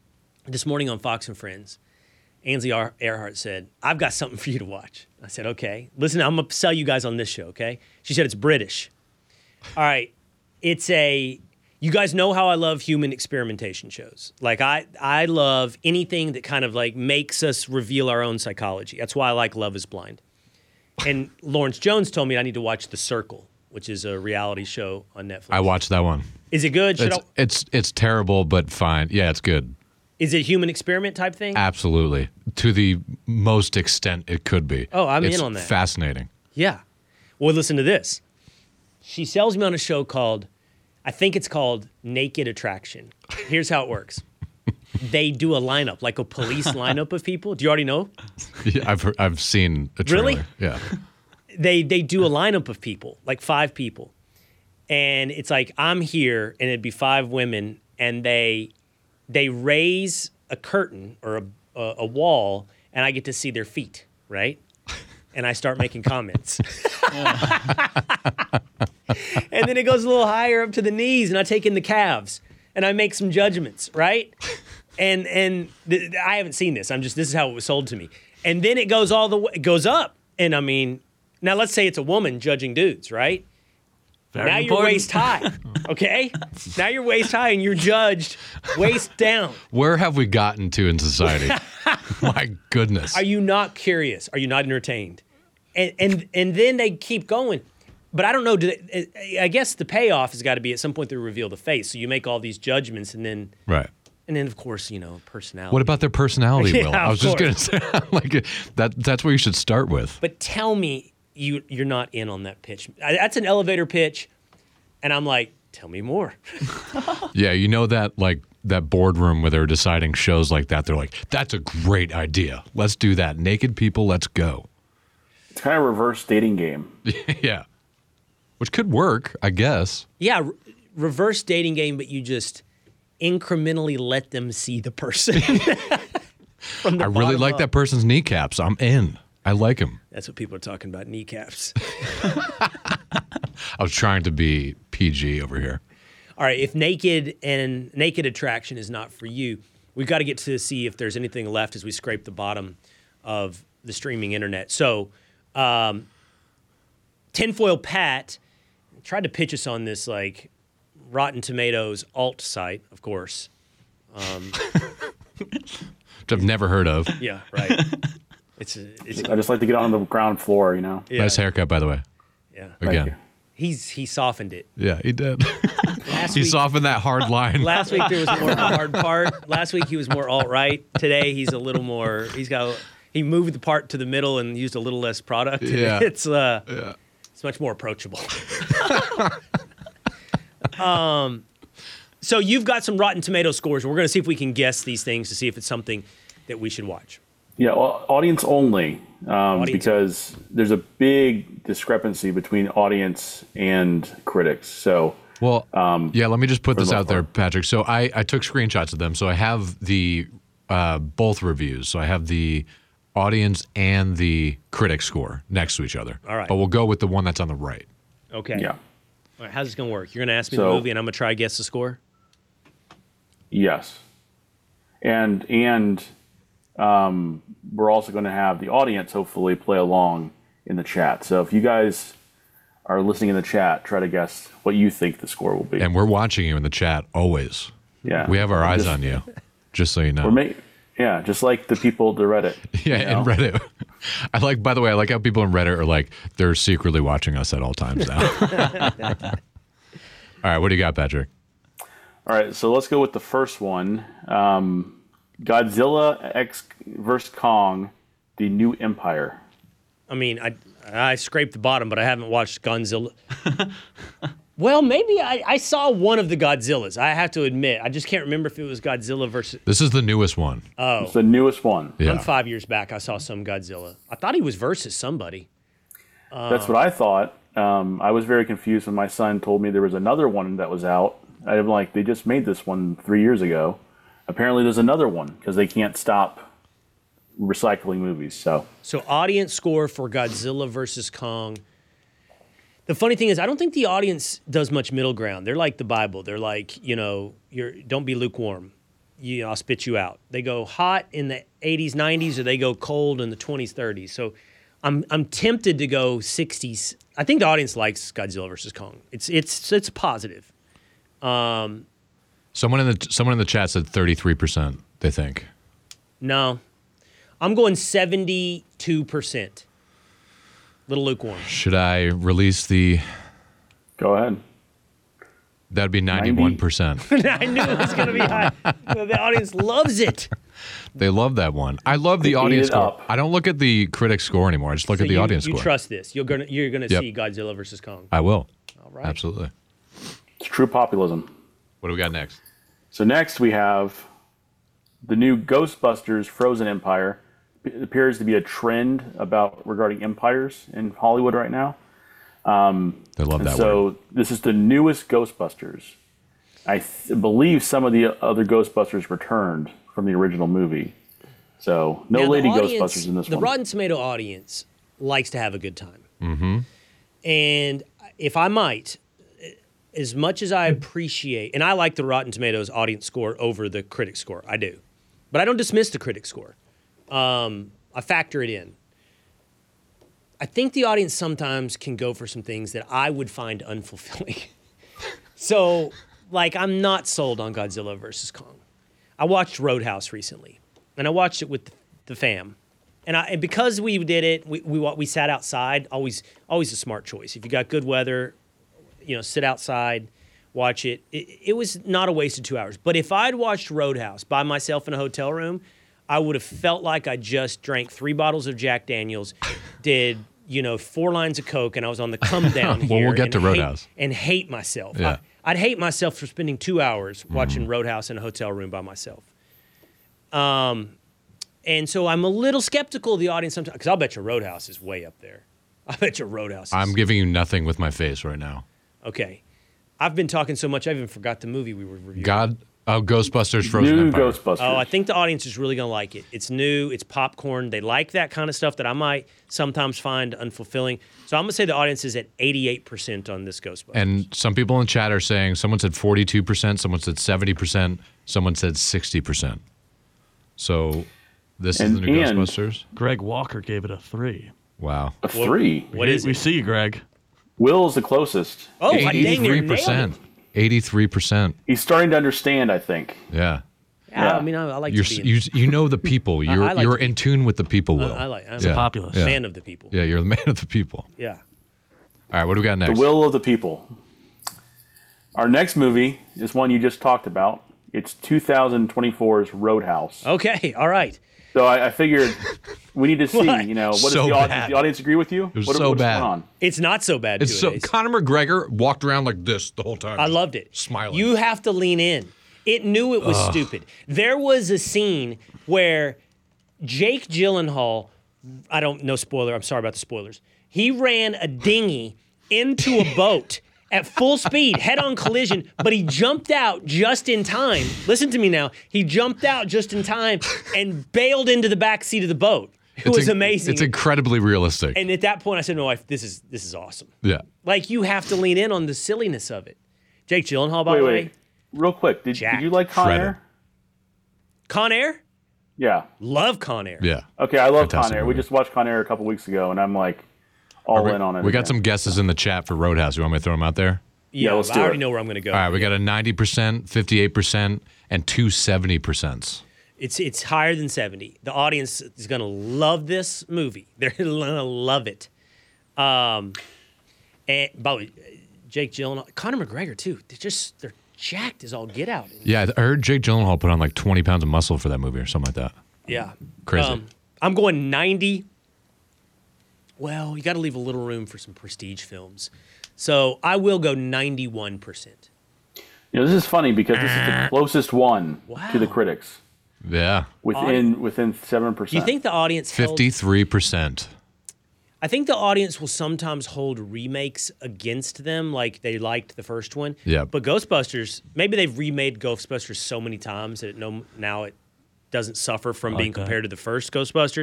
this morning on Fox and Friends, Ainsley Earhardt said, "I've got something for you to watch." I said, "Okay. Listen, I'm going to sell you guys on this show, okay?" She said, "It's British." All right. You guys know how I love human experimentation shows. Like, I love anything that kind of like makes us reveal our own psychology. That's why I like Love is Blind. And Lawrence Jones told me I need to watch The Circle, which is a reality show on Netflix. I watched that one. Is it good? It's terrible, but fine. Yeah, it's good. Is it a human experiment type thing? Absolutely. To the most extent it could be. Oh, I'm in on that. It's fascinating. Yeah. Well, listen to this. She sells me on a show called, I think it's called Naked Attraction. Here's how it works. They do a lineup, like a police lineup of people. Do you already know? Yeah, I've seen a trailer. Really? Yeah. They do a lineup of people, like 5 people. And it's like, I'm here, and it'd be 5 women, and they raise a curtain or a wall, and I get to see their feet, right? And I start making comments. And then it goes a little higher up to the knees, and I take in the calves, and I make some judgments, right? And I haven't seen this. This is how it was sold to me. And then it goes all the way, it goes up. And I mean, now let's say it's a woman judging dudes, right? Very now important. you're waist high, okay? Now you're waist high and you're judged waist down. Where have we gotten to in society? My goodness. Are you not curious? Are you not entertained? And then they keep going. But I don't know. I guess the payoff has got to be at some point they reveal the face. So you make all these judgments, and then of course, personality. What about their personality, Will? Yeah, I was just going to say, like that's where you should start with. But tell me you're not in on that pitch. That's an elevator pitch, and I'm like, tell me more. Yeah, that boardroom where they're deciding shows like that. They're like, that's a great idea. Let's do that. Naked people, let's go. It's kind of a reverse dating game. Yeah. Which could work, I guess. Yeah, reverse dating game, but you just incrementally let them see the person. I really like that person's kneecaps. I'm in. I like him. That's what people are talking about, kneecaps. I was trying to be PG over here. All right, if Naked Attraction is not for you, we've got to get to see if there's anything left as we scrape the bottom of the streaming internet. So, Tinfoil Pat tried to pitch us on this, like, Rotten Tomatoes alt site, of course. Which I've never heard of. Yeah, right. I just like to get on the ground floor, Yeah. Nice haircut, by the way. Yeah. Again. He softened it. Yeah, he did. He softened that hard line. Last week there was more of a hard part. Last week he was more alt-right. Today he's a little more, he moved the part to the middle and used a little less product. Yeah. It's much more approachable. So you've got some Rotten Tomato scores, and we're going to see if we can guess these things to see if it's something that we should watch. Yeah, audience only, because there's a big discrepancy between audience and critics. So, let me just put this out there, Patrick. So I took screenshots of them. So I have the both reviews. So I have the audience and the critic score next to each other. All right. But we'll go with the one that's on the right. Okay. Yeah. All right, how's this going to work? You're going to ask me the movie, and I'm going to try to guess the score? Yes. And we're also going to have the audience hopefully play along in the chat. So if you guys are listening in the chat, try to guess what you think the score will be. And we're watching you in the chat always. Yeah. We have our eyes on you, just so you know. Just like the people to Reddit. Yeah, in Reddit. By the way, I like how people in Reddit are like, they're secretly watching us at all times now. All right, what do you got, Patrick? All right, so let's go with the first one. Godzilla X vs. Kong, The New Empire. I mean, I scraped the bottom, but I haven't watched Godzilla. Well, maybe I saw one of the Godzillas. I have to admit. I just can't remember if it was Godzilla versus... This is the newest one. Oh. It's the newest one. Yeah. I'm 5 years back. I saw some Godzilla. I thought he was versus somebody. That's what I thought. I was very confused when my son told me there was another one that was out. I'm like, they just made this one 3 years ago. Apparently there's another one because they can't stop recycling movies. So audience score for Godzilla versus Kong. The funny thing is, I don't think the audience does much middle ground. They're like the Bible. They're like, don't be lukewarm. I'll spit you out. They go hot in the 80s, 90s, or they go cold in the 20s, 30s. So I'm tempted to go 60s. I think the audience likes Godzilla vs. Kong. It's positive. Someone in the chat said 33%. They think. No, I'm going 72%. Little lukewarm. Should I release the? Go ahead. That'd be 91%. I knew it was going to be high. The audience loves it. They love that one. I love the audience score. Up. I don't look at the critic score anymore. I just look at the audience score. You trust this. You're gonna see Godzilla vs. Kong. I will. All right. Absolutely. It's true populism. What do we got next? So next we have the new Ghostbusters Frozen Empire. It appears to be a trend regarding empires in Hollywood right now. They love that so word. This is the newest Ghostbusters. I believe some of the other Ghostbusters returned from the original movie. So no lady Ghostbusters in this one. The Rotten Tomato audience likes to have a good time. Mm-hmm. And if I might, as much as I appreciate, and I like the Rotten Tomatoes audience score over the critic score, I do. But I don't dismiss the critic score. I factor it in. I think the audience sometimes can go for some things that I would find unfulfilling. So, like, I'm not sold on Godzilla vs. Kong. I watched Roadhouse recently, and I watched it with the fam. And because we did it, we sat outside. Always a smart choice. If you got good weather, sit outside, watch it. It was not a wasted 2 hours. But if I'd watched Roadhouse by myself in a hotel room, I would have felt like I just drank 3 bottles of Jack Daniels, did 4 lines of Coke, and I was on the come down here. Well, we'll get to Roadhouse. And hate myself. Yeah. I'd hate myself for spending 2 hours watching Roadhouse in a hotel room by myself. And so I'm a little skeptical of the audience sometimes, because I'll bet you Roadhouse is way up there. I bet you Roadhouse is. I'm giving you nothing with my face right now. Okay. I've been talking so much, I even forgot the movie we were reviewing. Ghostbusters Frozen New Empire. Ghostbusters. Oh, I think the audience is really going to like it. It's new. It's popcorn. They like that kind of stuff that I might sometimes find unfulfilling. So I'm going to say the audience is at 88% on this Ghostbusters. And some people in chat are saying, someone said 42%, someone said 70%, someone said 60%. So this is the new Ghostbusters? Greg Walker gave it a 3. Wow. A 3? What is it? We see you, Greg. Will's the closest. Oh, I dang near nailed 83%. it. 83%. He's starting to understand, I think. Yeah. Yeah. I mean, I like You're, to be you know the people. You're I like you're to in tune with the people, Will. I'm a populist. Yeah. fan of the people. Yeah, you're the man of the people. Yeah. All right, what do we got next? The Will of the People. Our next movie is one you just talked about. It's 2024's Roadhouse. Okay, all right. So I figured we need to see, What? what So does the bad. audience, the audience agree with you? It was what's so bad. going on? It's not so bad. It's so two-a-days. Conor McGregor walked around like this the whole time. I loved it. Smiling. You have to lean in. It knew it was stupid. There was a scene where Jake Gyllenhaal, I don't know spoiler, I'm sorry about the spoilers. He ran a dinghy into a boat at full speed, head-on collision, but he jumped out just in time. Listen to me now. He jumped out just in time and bailed into the back seat of the boat. It was amazing. It's incredibly realistic. And at that point, I said, "No, this is awesome." Yeah. Like, you have to lean in on the silliness of it. Jake Gyllenhaal, by the way. Real quick, did you like Con Air? Con Air? Yeah. Love Con Air. Yeah. Okay, I love Fantastic Con Air. We movie. just watched Con Air a couple weeks ago, and I'm like all in on it. We got again. some guesses in the chat for Roadhouse. You want me to throw them out there? Yeah, let's I do already it. know where I'm going to go. All right, we got a 90%, 58%, and 270%. It's higher than 70. The audience is going to love this movie. They're going to love it. And by the way, Jake Gyllenhaal, Conor McGregor too. They're jacked as all get out. Yeah, I heard Jake Gyllenhaal put on like 20 pounds of muscle for that movie or something like that. Yeah, Crazy. I'm going 90. Well, you got to leave a little room for some prestige films, so I will go 91%. This is funny because this is the closest one to the critics. Yeah. Within 7%. Do you think the audience 53%. I think the audience will sometimes hold remakes against them, like they liked the first one. Yeah. But Ghostbusters, maybe they've remade Ghostbusters so many times that now it doesn't suffer from being compared to the first Ghostbusters.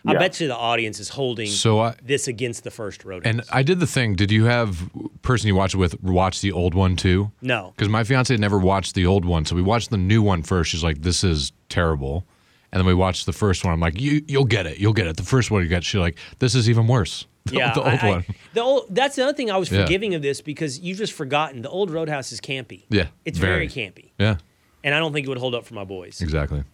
I bet you the audience is holding this against the first Roadhouse. And I did the thing. Did you have person you watched it with watch the old one too? No. Because my fiance had never watched the old one, so we watched the new one first. She's like, "This is terrible," and then we watched the first one. I'm like, "You'll get it. You'll get it." The first one you get, she's like, "This is even worse." Yeah, the old one. That's the other thing I was forgiving of this because you've just forgotten. The old Roadhouse is campy. Yeah, it's very campy. Yeah, and I don't think it would hold up for my boys. Exactly.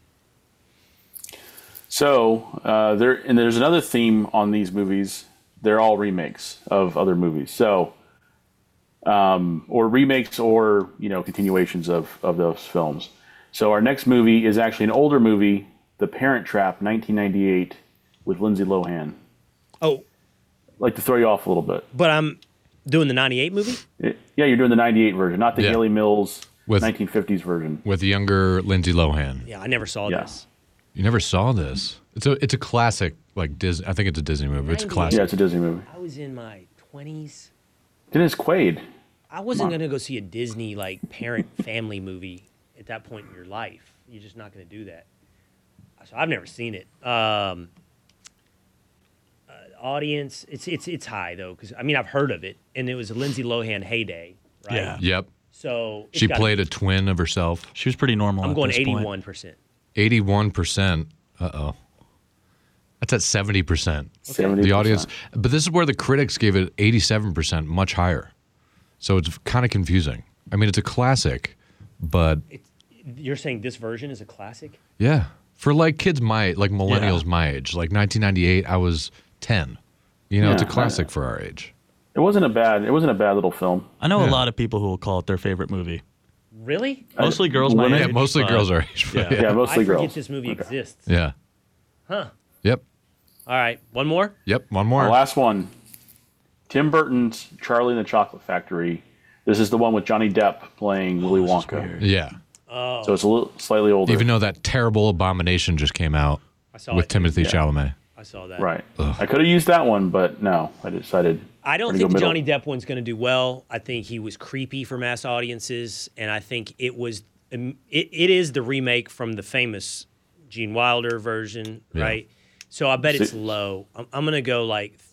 So there's another theme on these movies. They're all remakes of other movies. So, or remakes or continuations of those films. So our next movie is actually an older movie, The Parent Trap, 1998, with Lindsay Lohan. Oh. Like to throw you off a little bit. But I'm doing the 98 movie? Yeah, you're doing the 98 version, not the Haley Mills 1950s version. With younger Lindsay Lohan. Yeah, I never saw this. You never saw this? It's a classic, like Disney. I think it's a Disney movie. It's a classic. Yeah, it's a Disney movie. I was in my 20s. Dennis Quaid. I wasn't going to go see a Disney parent family movie at that point in your life. You're just not going to do that. So I've never seen it. Audience, it's high though because I've heard of it and it was a Lindsay Lohan heyday, right? Yeah. Yep. So she played a twin of herself. She was pretty normal. I'm going 81%. 81%. Uh-oh. That's at 70%. 70%. The audience, but this is where the critics gave it 87%, much higher. So it's kind of confusing. It's a classic, but you're saying this version is a classic? Yeah, for kids millennials my age, 1998. I was 10. It's a classic for our age. It wasn't a bad little film. I know a lot of people who will call it their favorite movie. Really? Mostly girls my age. Yeah, mostly girls our age. Yeah, mostly girls. I forget this movie exists. Yeah. Huh. Yep. All right, one more? Yep, one more. The last one. Tim Burton's Charlie and the Chocolate Factory. This is the one with Johnny Depp playing Willy Wonka. Yeah. Oh. So it's a little slightly older. Even though that terrible Abomination just came out with Timothy Chalamet. I saw that. Right. I could have used that one, but no, I decided. I don't think the Johnny Depp one's going to do well. I think he was creepy for mass audiences, and I think it is the remake from the famous Gene Wilder version, right? So I bet it's low. I'm going to go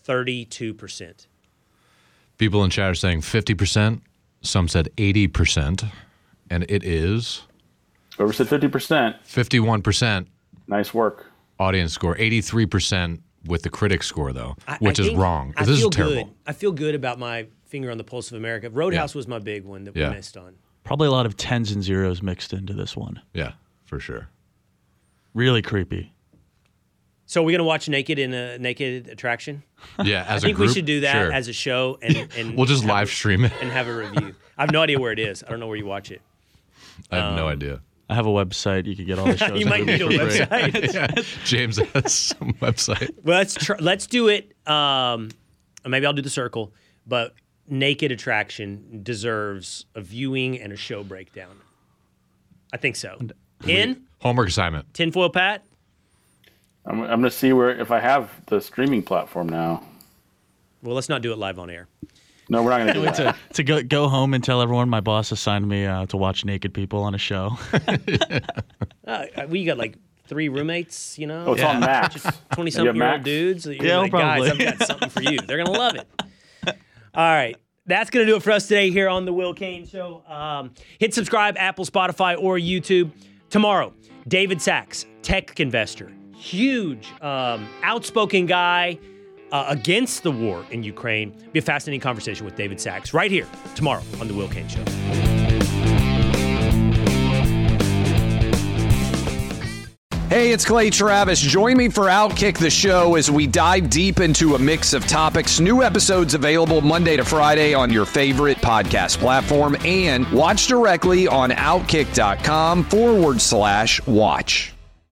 32%. People in chat are saying 50%. Some said 80%, and it is. Whoever said 50%. 51%. Nice work. Audience score 83% with the critic score though, which is wrong. This is terrible. I feel good about my finger on the pulse of America. Roadhouse was my big one that we missed on. Probably a lot of tens and zeros mixed into this one. Yeah, for sure. Really creepy. So we're gonna watch Naked in a Naked Attraction. Yeah, as a I think group, we should do that as a show, and we'll just live stream it and have a review. I have no idea where it is. I don't know where you watch it. I have no idea. I have a website. You could get all the shows. You might need a website. Yeah. James has some website. Well, let's do it. Maybe I'll do the circle, but Naked Attraction deserves a viewing and a show breakdown. I think so. Homework assignment. Tinfoil Pat. I'm going to see if I have the streaming platform now. Well, let's not do it live on air. No, we're not going to do that. To go home and tell everyone my boss assigned me to watch naked people on a show. We got 3 roommates, Oh, it's on Max. 20-something-year-old dudes. Yeah, guys, I've got something for you. They're going to love it. All right. That's going to do it for us today here on The Will Cain Show. Hit subscribe, Apple, Spotify, or YouTube. Tomorrow, David Sachs, tech investor. Huge, outspoken guy against the war in Ukraine. Be a fascinating conversation with David Sachs right here tomorrow on The Will Cain Show. Hey, it's Clay Travis. Join me for Outkick the Show as we dive deep into a mix of topics. New episodes available Monday to Friday on your favorite podcast platform and watch directly on Outkick.com/watch.